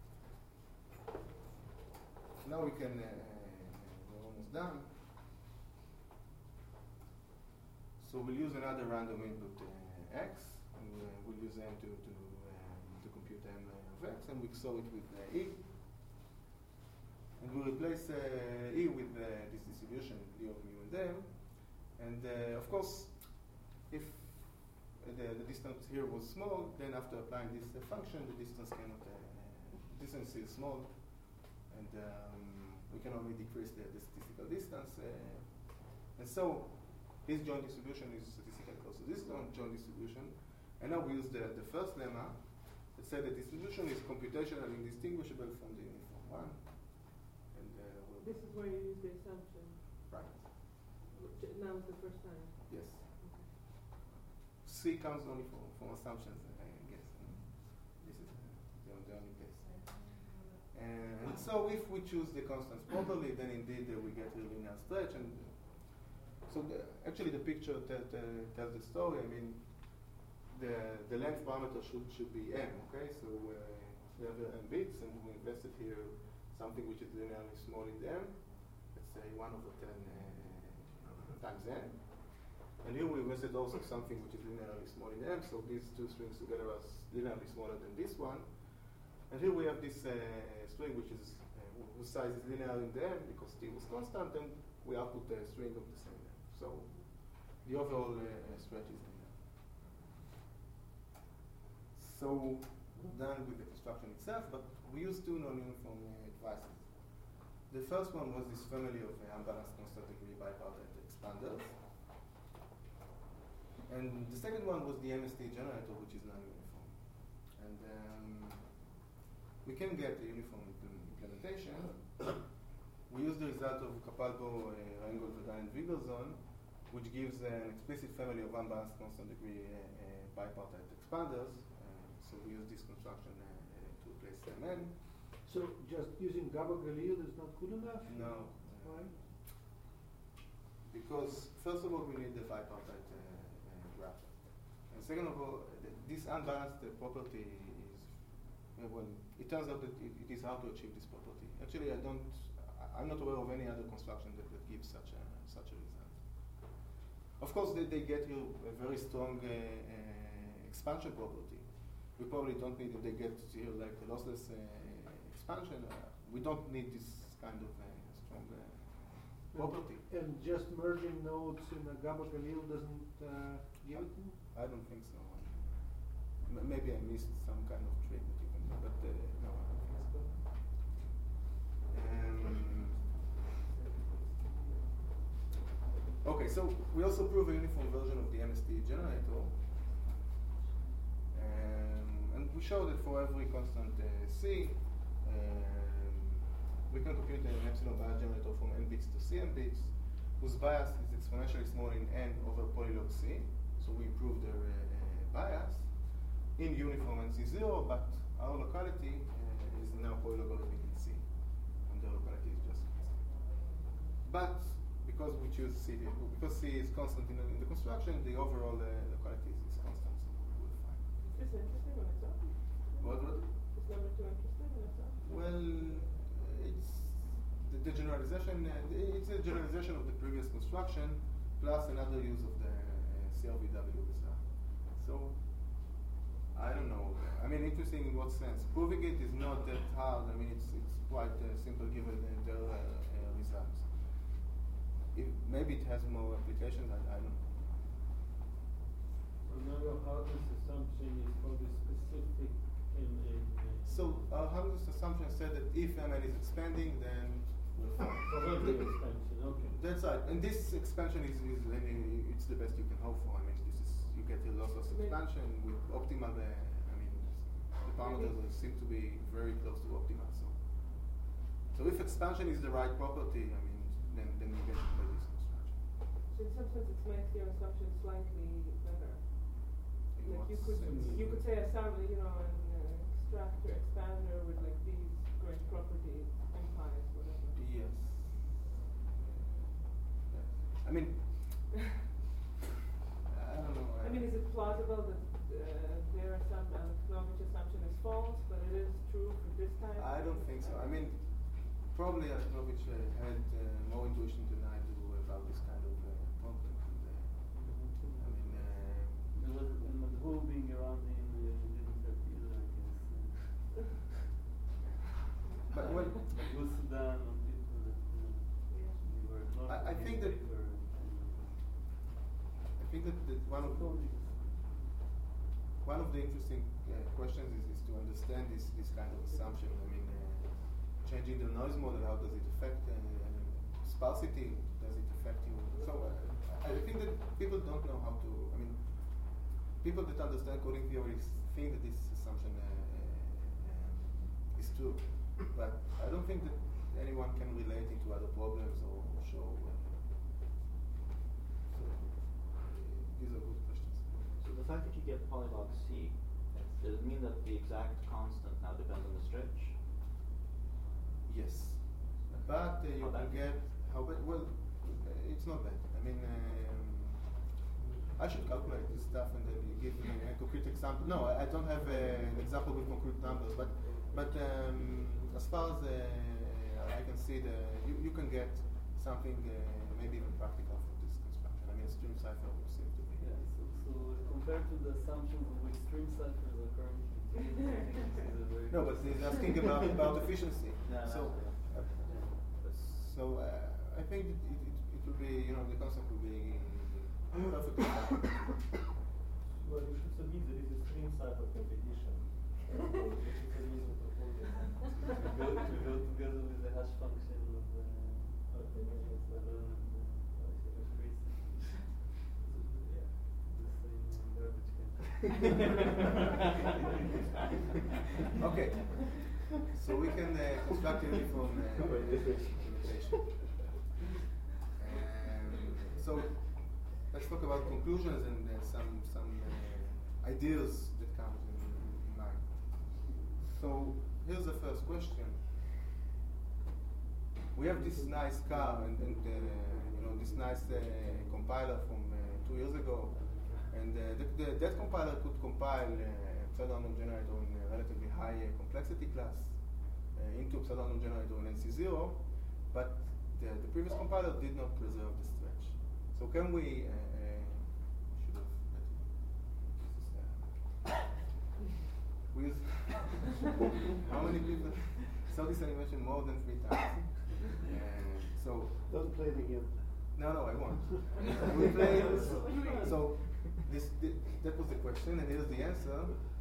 Now we can, uh, we're almost done. So we'll use another random input uh, X, and uh, we'll use M to, to M of X, and we XOR it with uh, E. And we replace uh, E with uh, this distribution, D of mu and M. And uh, of course, if uh, the, the distance here was small, then after applying this uh, function, the distance cannot, uh, the distance is small, and um, we can only decrease the, the statistical distance. Uh, and so this joint distribution is statistically close to this joint distribution. And now we use the, the first lemma. Let's say the distribution is computationally indistinguishable from the uniform one. And uh, we'll this is where you use the assumption. Right. Now is the first time. Yes. Okay. C comes only from, from assumptions, I guess. And this is uh, the, the only case. And so if we choose the constants properly, then indeed uh, we get a linear stretch. And so the, actually the picture t- t- tells the story. I mean, The, the length parameter should, should be M, okay? So uh, we have uh, M bits, and we invested here something which is linearly small in the M, let's say one over ten uh, times n. And here we invested also something which is linearly small in M, so these two strings together are linearly smaller than this one. And here we have this uh, string which is uh, whose size is linear in the M because t was constant, and we output a string of the same length. So the overall uh, stretch is linear. So we're done with the construction itself, but we use two non-uniform uh, devices. The first one was this family of uh, unbalanced constant degree bipartite expanders. And the second one was the M S T generator, which is non-uniform. And um, we can get a uniform implementation. We use the result of Capalbo, uh, Reingold, Verdun, and Wigderson, which gives uh, an explicit family of unbalanced constant degree uh, uh, bipartite expanders. Uh, so we use this construction uh, uh, to replace M N. So just using Gabor-Galil is not good enough? No. Why? Because first of all, we need the bipartite uh, uh, graph. And second of all, th this unbalanced uh, property is, uh, well, it turns out that it, it is hard to achieve this property. Actually, I don't, I, I'm not aware of any other construction that, that gives such a, such a result. Of course, they, they get you a very strong uh, uh, expansion property. We probably don't need if they get here like a lossless uh, expansion. Uh, we don't need this kind of uh, strong uh, property. And just merging nodes in a Gabor-Galil doesn't uh, give it to you? I don't think so. M maybe I missed some kind of trick that you can do, but uh, no, I don't think so. Um, okay, so we also prove a uniform version of the M S T generator. Um, and we show that for every constant uh, C, um, we can compute an epsilon bias generator from n bits to cn bits, whose bias is exponentially small in n over polylog C. So we prove their uh, uh, bias in uniform and C zero, but our locality uh, is now polylogarithmic in C, and the locality is just C. But because we choose C, because C is constant in the, in the construction, the overall uh, locality is, is constant, so we'll find. Is this interesting on its own? What, what? Is number two interesting on its own? Well, it's the, the generalization. Uh, it's a generalization of the previous construction plus another use of the uh, C R V W result. So I don't know. I mean, interesting in what sense? Proving it is not that hard. I mean, it's it's quite uh, simple given the, their uh, uh, results. If maybe it has more applications. I, I don't know. So now your hardness assumption is for the specific M N. So our hardness assumption said that if M N is expanding, then we're fine. For every expansion, okay. That's right. And this expansion is, is I mean, it's the best you can hope for. I mean, this is you get a lossless expansion with optimal. Uh, I mean, the parameters seem to be very close to optimal. So, so if expansion is the right property, I mean, then then you get by this construction. So in some sense, it makes your assumption slightly better. In Like what you could sense? you could say assembly, you know, an uh, extractor expander with like these great properties, implies whatever. Yes. Yes. I mean, I don't know. I mean, is it plausible that uh, their assumption, Knowledge assumption is false, but it is true for this type? I don't think so. I mean, probably Ashnovich uh, had uh, more intuition than I do about this kind of uh, problem. And, uh, I mean, uh, There was a Madhu being around in the University, I guess. but when Madhu Sudan and people that uh, they were not I- I in think that- paper and- I think that, that one of the, one of the interesting uh, questions is, is to understand this this kind of assumption. I mean, uh, changing the noise model, how does it affect uh, sparsity? Does it affect you? So uh, I think that people don't know how to. I mean, people that understand coding theories think that this assumption uh, uh, um, is true, but I don't think that anyone can relate it to other problems or show. Uh, so uh, these are good questions. So the fact that you get polylog C, does it mean that the exact constant now depends on the stretch? Yes, but uh, you How can bad? get how bad? Well, uh, it's not bad. I mean, um, I should calculate this stuff and then you give me a concrete example. No, I, I don't have uh, an example with concrete numbers, but but um, as far as uh, I can see the you, you can get something uh, maybe even practical for this construction. I mean, stream cipher would seem to be. Yeah, so, so compared to the assumptions of which stream ciphers are currently used, I think this is a very No, but he's asking about about efficiency. No, so, no, uh, so uh, I think it, it, it, it will be, you know, the concept will be perfectly fine. Well, you should submit there is a stream cipher competition. Uh, you should submit a proposal. to go to go together with the hash function of the Okay, maybe it's seven and the uh, Chris. yeah. The same garbage can. Okay, so we can uh, construct a uniform uh, implementation. Um, so let's talk about conclusions and uh, some some uh, ideas that come in, in mind. So here's the first question. We have this nice car and, and uh, you know this nice uh, compiler from uh, two years ago, and uh, the, the, that compiler could compile uh, pseudo-random generator in a relatively high uh, complexity class uh, into pseudo-random generator in N C zero, but the, the previous compiler did not preserve the stretch. So can we? Uh, uh, should have. Uh, with how many people saw this animation more than three times? Uh, so Don't play the game. no, no, I won't. We played. So this, thi- that was the question, and here's the answer.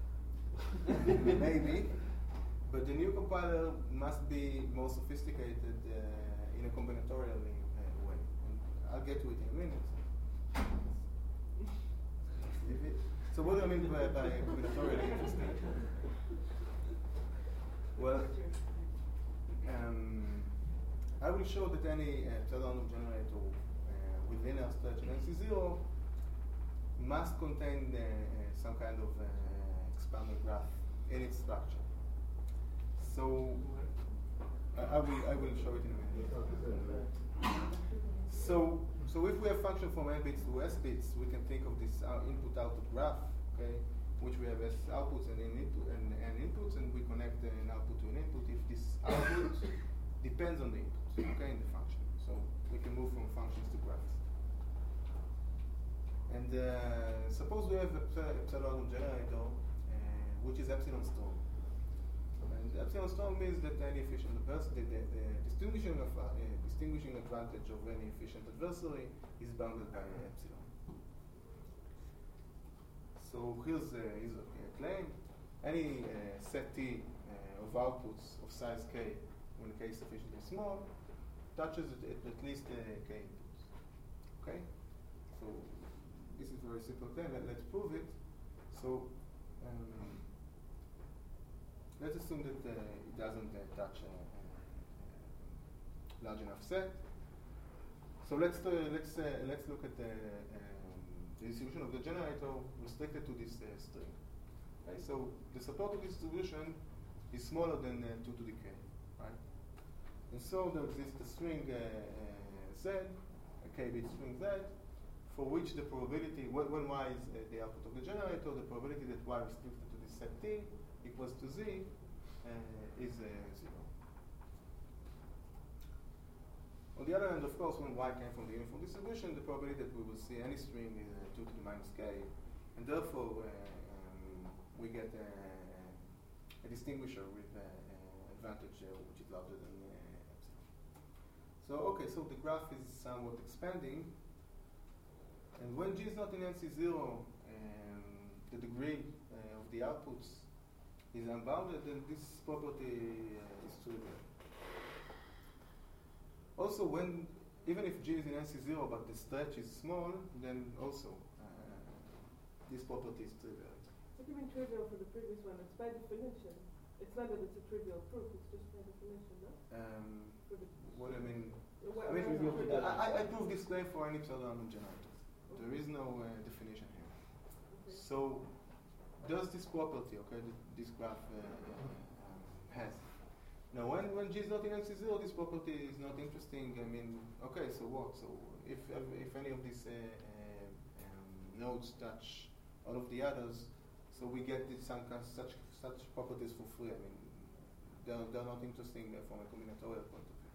Maybe, but the new compiler must be more sophisticated uh, in a combinatorial uh, way. And I'll get to it in a minute. If it- So what do I mean by, by combinatorially interesting? Well, um, I will show that any uh, pseudo-random generator uh, with linear stretch in N C zero must contain uh, uh, some kind of uh, expanded graph in its structure. So I, I will I will show it in a minute. So so if we have function from n bits to s bits, we can think of this uh, input-output graph, okay, which we have as outputs and, in input, and, and inputs, and we connect an output to an input if this output depends on the input, okay, in the function. So we can move from functions to graphs. And uh, suppose we have a pseudo-random generator, uh, which is epsilon storm. And epsilon storm means that any efficient adversary, the, the, the distinguishing, of, uh, distinguishing advantage of any efficient adversary is bounded by epsilon. So here's a, here's a, a claim. Any uh, set T uh, of outputs of size k, when k is sufficiently small, touches at, at, at least uh, k inputs. Okay? So this is a very simple claim. Let, let's prove it. So um, let's assume that uh, it doesn't uh, touch a, a, a large enough set. So let's uh, let's uh, let's look at the, um, the distribution of the generator restricted to this uh, string. Okay, so the support of this distribution is smaller than uh, two to the k, right? And so there exists a string uh, uh, z, a k-bit string z, for which the probability, when, when y is uh, the output of the generator, the probability that y restricted to this set t equals to z uh, is uh, zero. On the other hand, of course, when y came from the uniform distribution, the probability that we will see any string is uh, two to the minus k, and therefore uh, um, we get uh, a distinguisher with uh, uh, advantage uh, which is larger than uh, epsilon. So okay, so the graph is somewhat expanding, and when g is not in N C zero, um, the degree uh, of the outputs is unbounded, then this property uh, is trivial. Also, when even if g is in N C zero but the stretch is small, then also uh, this property is trivial. What do you mean trivial for the previous one? It's by definition. It's not that it's a trivial proof, it's just by definition, no? Um, For the what I mean, What- I mean, what- what- I, I, I prove this claim for any pseudo-random generator. There is no uh, definition here. Okay. So, does this property, okay, that this graph uh, um, has? Now, when, when g is not in N C zero, this property is not interesting. I mean, okay, so what? So, if if any of these uh, uh, um, nodes touch all of the others, so we get this, some kind such such properties for free. I mean, they're they're not interesting uh, from a combinatorial point of view.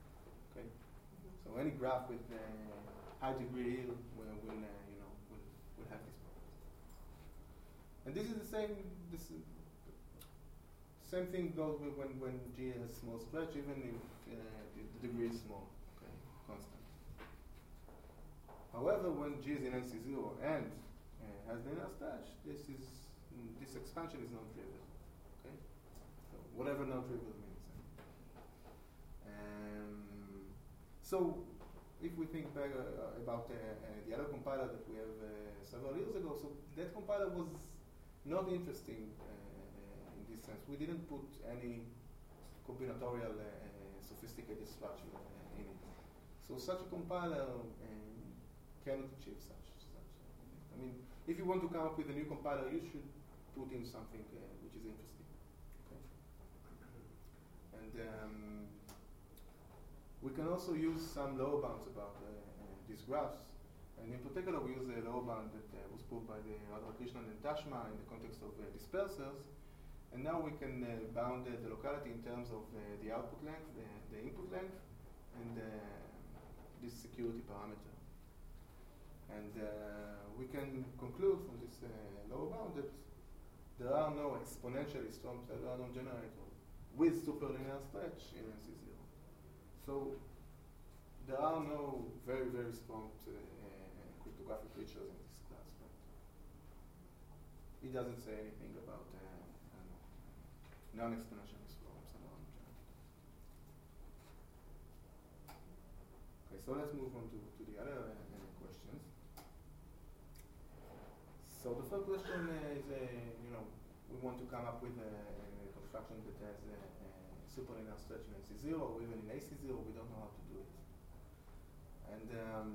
Okay, so any graph with uh, high degree yield will, will uh, you know will, will have this problem. And this is the same. This is, same thing goes with when when G has small stretch, even if uh, the, the degree is small. Okay, constant. However, when G is in N C zero and uh, has linear stretch, this is mm, this expansion is non-trivial. Okay, so whatever non-trivial means. Um, so, if we think back uh, about uh, uh, the other compiler that we have uh, several years ago, so that compiler was not interesting uh, uh, in this sense. We didn't put any combinatorial uh, uh, sophisticated structure uh, in it. So such a compiler um, cannot achieve such. such uh, I mean, if you want to come up with a new compiler, you should put in something uh, which is interesting. Okay. And um, we can also use some lower bounds about uh, uh, these graphs. And in particular, we use a lower bound that uh, was put by the Radhakrishnan and Tashma in the context of uh, dispersers. And now we can uh, bound uh, the locality in terms of uh, the output length, the, the input length, and uh, this security parameter. And uh, we can conclude from this uh, lower bound that there are no exponentially strong Taylor-Random generators with superlinear stretch in N C zero. So there are no very, very strong uh, uh, cryptographic features in this class. But it doesn't say anything about uh, non-exponentialist forms and all. Okay, so let's move on to, to the other uh, questions. So the first question uh, is, uh, you know, we want to come up with a, a construction that has a, a superlinear stretch in N C zero or even in A C zero. We don't know how to do it. And um,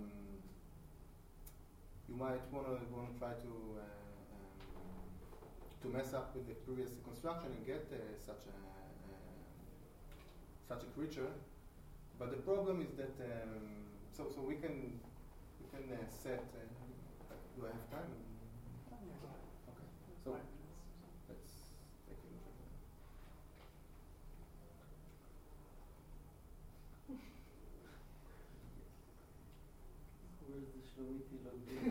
you might want to want to try to uh, um, to mess up with the previous construction and get uh, such a uh, such a creature. But the problem is that um, so so we can we can uh, set. Uh, do I have time? Okay. So let's take a look at that. Where's the Shlomithy login?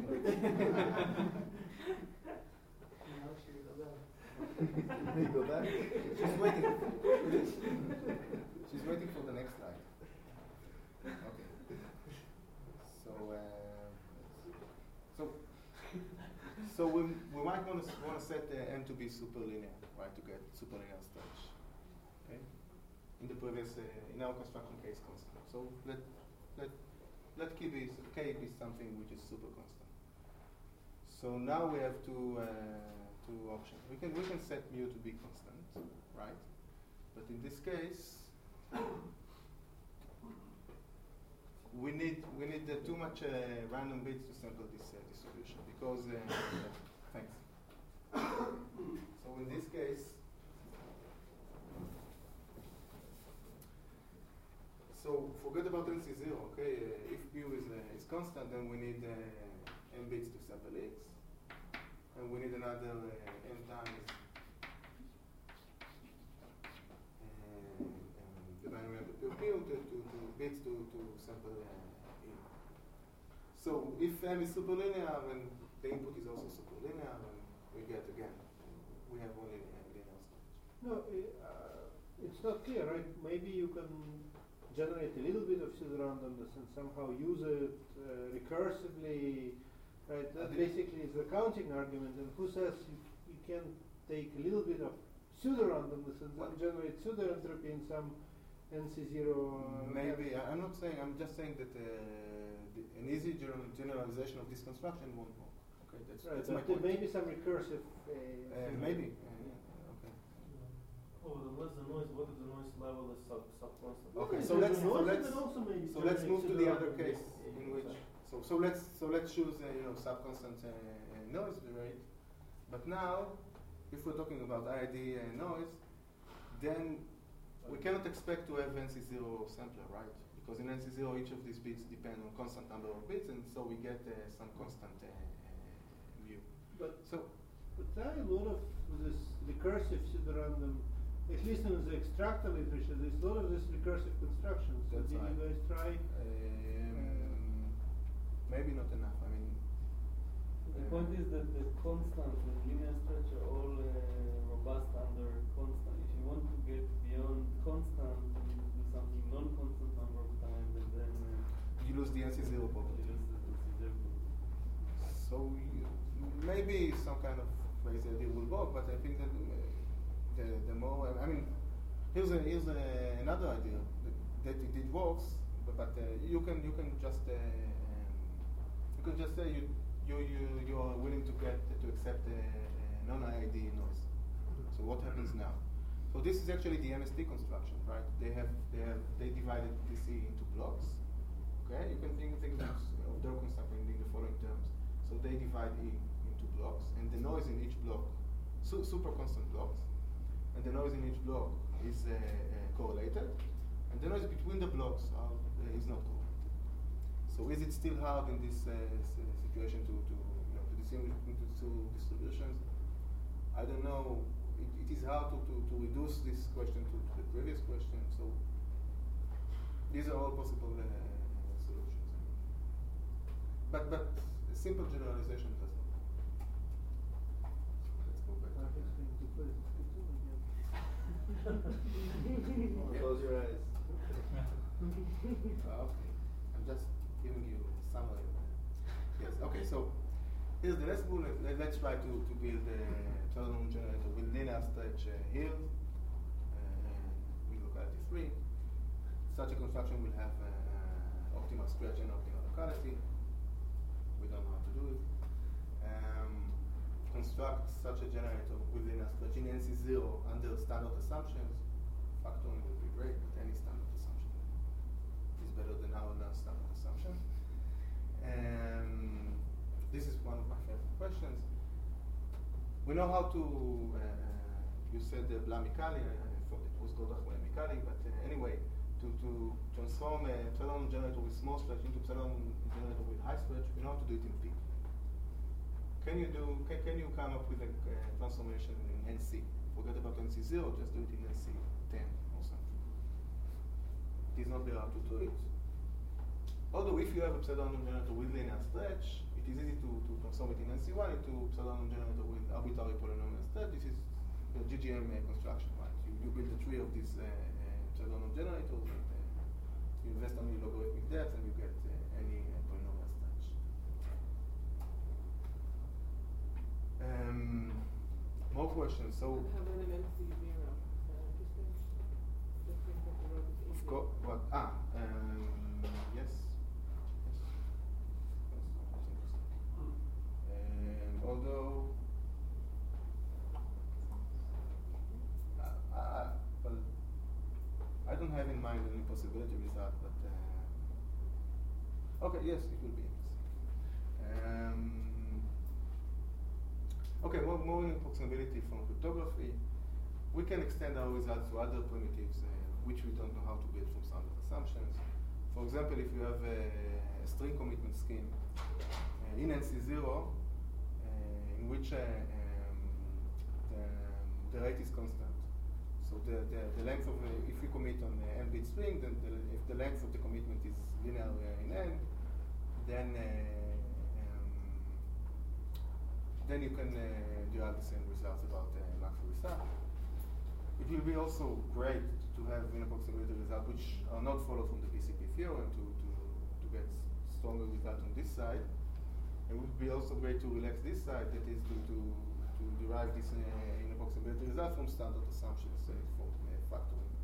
Now she will go back. You go back? She's waiting. She's waiting for the next slide. Okay. So, uh, so, so we, we might want to want to set the n to be superlinear, right? To get superlinear stretch. Okay. In the previous, uh, in our construction case, constant. So let let let k be k be something which is super constant. So now we have two uh, two options. We can we can set mu to be constant, right? But in this case, we need we need uh, too much uh, random bits to sample this uh, distribution because uh, thanks. So in this case, so forget about N C zero. Okay, uh, if mu is uh, is constant, then we need uh, n bits to sample x, and we need another uh, n times uh, um, the binary amplitude mu to, to, to bits to, to sample uh, in. So if m is superlinear, then the input is also superlinear, and we get again, we have only uh, linear stretch. No, uh, it's not clear, right? Maybe you can generate a little bit of pseudo-randomness and somehow use it uh, recursively, right? That basically is the counting argument. And who says you, you can take a little bit of pseudo-randomness and then generate pseudo-entropy in some N C zero? Uh, Maybe. I, I'm not saying, I'm just saying that uh, the, an easy general, generalization of this construction won't work. Okay, that's, right, that's but my there point. may be some recursive. Uh, Uh, maybe. Uh, yeah. Okay. Oh, the less the noise, what if the noise level is sub sub-constant? Okay, Yeah, so there's let's a so noise let's that also maybe so let's move to the other generates case pseudo-randomness. in which so so let's so let's choose a you know sub-constant uh, uh, noise rate. But now, if we're talking about I I D uh, noise, then we cannot expect to have N C zero sampler, right? Because in N C zero, each of these bits depend on constant number of bits, and so we get uh, some constant uh, uh, mu. But So but there are a lot of this recursive pseudo-random at least in the extractor literature, there's a lot of this recursive constructions. So That's did right. you guys try? Um, maybe not enough. I mean, The uh, point is that the constants and linear stretch are all uh, robust under constant. If you want to get beyond constant, you need to do something non-constant number of times, and then uh, you lose the N C zero you property. lose the N C zero property. So you, maybe some kind of crazy idea will work, but I think that uh, the the more I mean, here's a, here's a, another idea that, that it, it works, but, but uh, you can you can just uh, um, you can just say you you you you are willing to get to accept a, a non-I I D noise. So what happens now? So this is actually the M S T construction, right? They have they have they divided D C into blocks. Okay, you can think think of their construction in the following terms. So they divide E into blocks, and the noise in each block, su super constant blocks, and the noise in each block is uh, uh, correlated, and the noise between the blocks are, uh, is not correlated. So is it still hard in this uh, situation to, to, you know, to distinguish between the two distributions? I don't know. It, it is hard to, to, to reduce this question to, to the previous question. So these are all possible uh, solutions. But but a simple generalization does not. Let's go back. I guess we need to put it again. Close your eyes. Uh, okay, I'm just giving you a summary. Yes. Okay. So here's the let's go. Let, let's try to to build a Chladnian generator with linear stretch uh, here. Uh, in locality three. Such a construction will have uh, optimal stretch and optimal locality. We don't know how to do it. Um, construct such a generator with linear stretch in N C zero under standard assumptions. Factoring would be great, but any standard assumption is better than our non-standard assumption. Um, this is one of my favorite questions. We know how to, uh, you said uh, Bla-Mikali, I, I thought it was Godach Bla-Mikali, but uh, anyway, to, to transform a Chladnian generator with small stretch into Chladnian generator with high stretch, we know how to do it in P. Can you do? Can, can you come up with a uh, transformation in N C? Forget about N C zero, just do it in N C ten or something. It is not very hard to do it. Although if you have a Chladnian generator with linear stretch, it is easy to, to transform it in N C one into Chladnian generator with arbitrary polynomial stretch. This is the G G M uh, construction, right? You, you build a tree of these uh, uh, Chladnian generators, and uh, you invest only logarithmic depth, and you get uh, any uh, polynomial stretch. Um, more questions. So, How about an N C zero? Is that interesting? Just think that the road is of easier. course, what? Ah, um, yes. Yes. Yes, that's interesting. Um, although, uh, uh, well, I don't have in mind any possibility with that, but uh, okay, yes, it will be interesting. Um, Okay, more, more in approximability from cryptography. We can extend our results to other primitives, uh, which we don't know how to build from standard assumptions. For example, if you have a, a string commitment scheme uh, in N C zero, uh, in which uh, um, the, the rate is constant. So the, the, the length of, uh, if you commit on an n-bit string, then the, if the length of the commitment is linear uh, in n, then uh, then you can uh, derive the same results about uh, Maxwell result. It will be also great to have an approximability result which are not followed from the P C P theorem to, to, to get stronger results on this side. It would be also great to relax this side, that is to, to, to derive this uh, in approximability result from standard assumptions uh, from uh, factoring.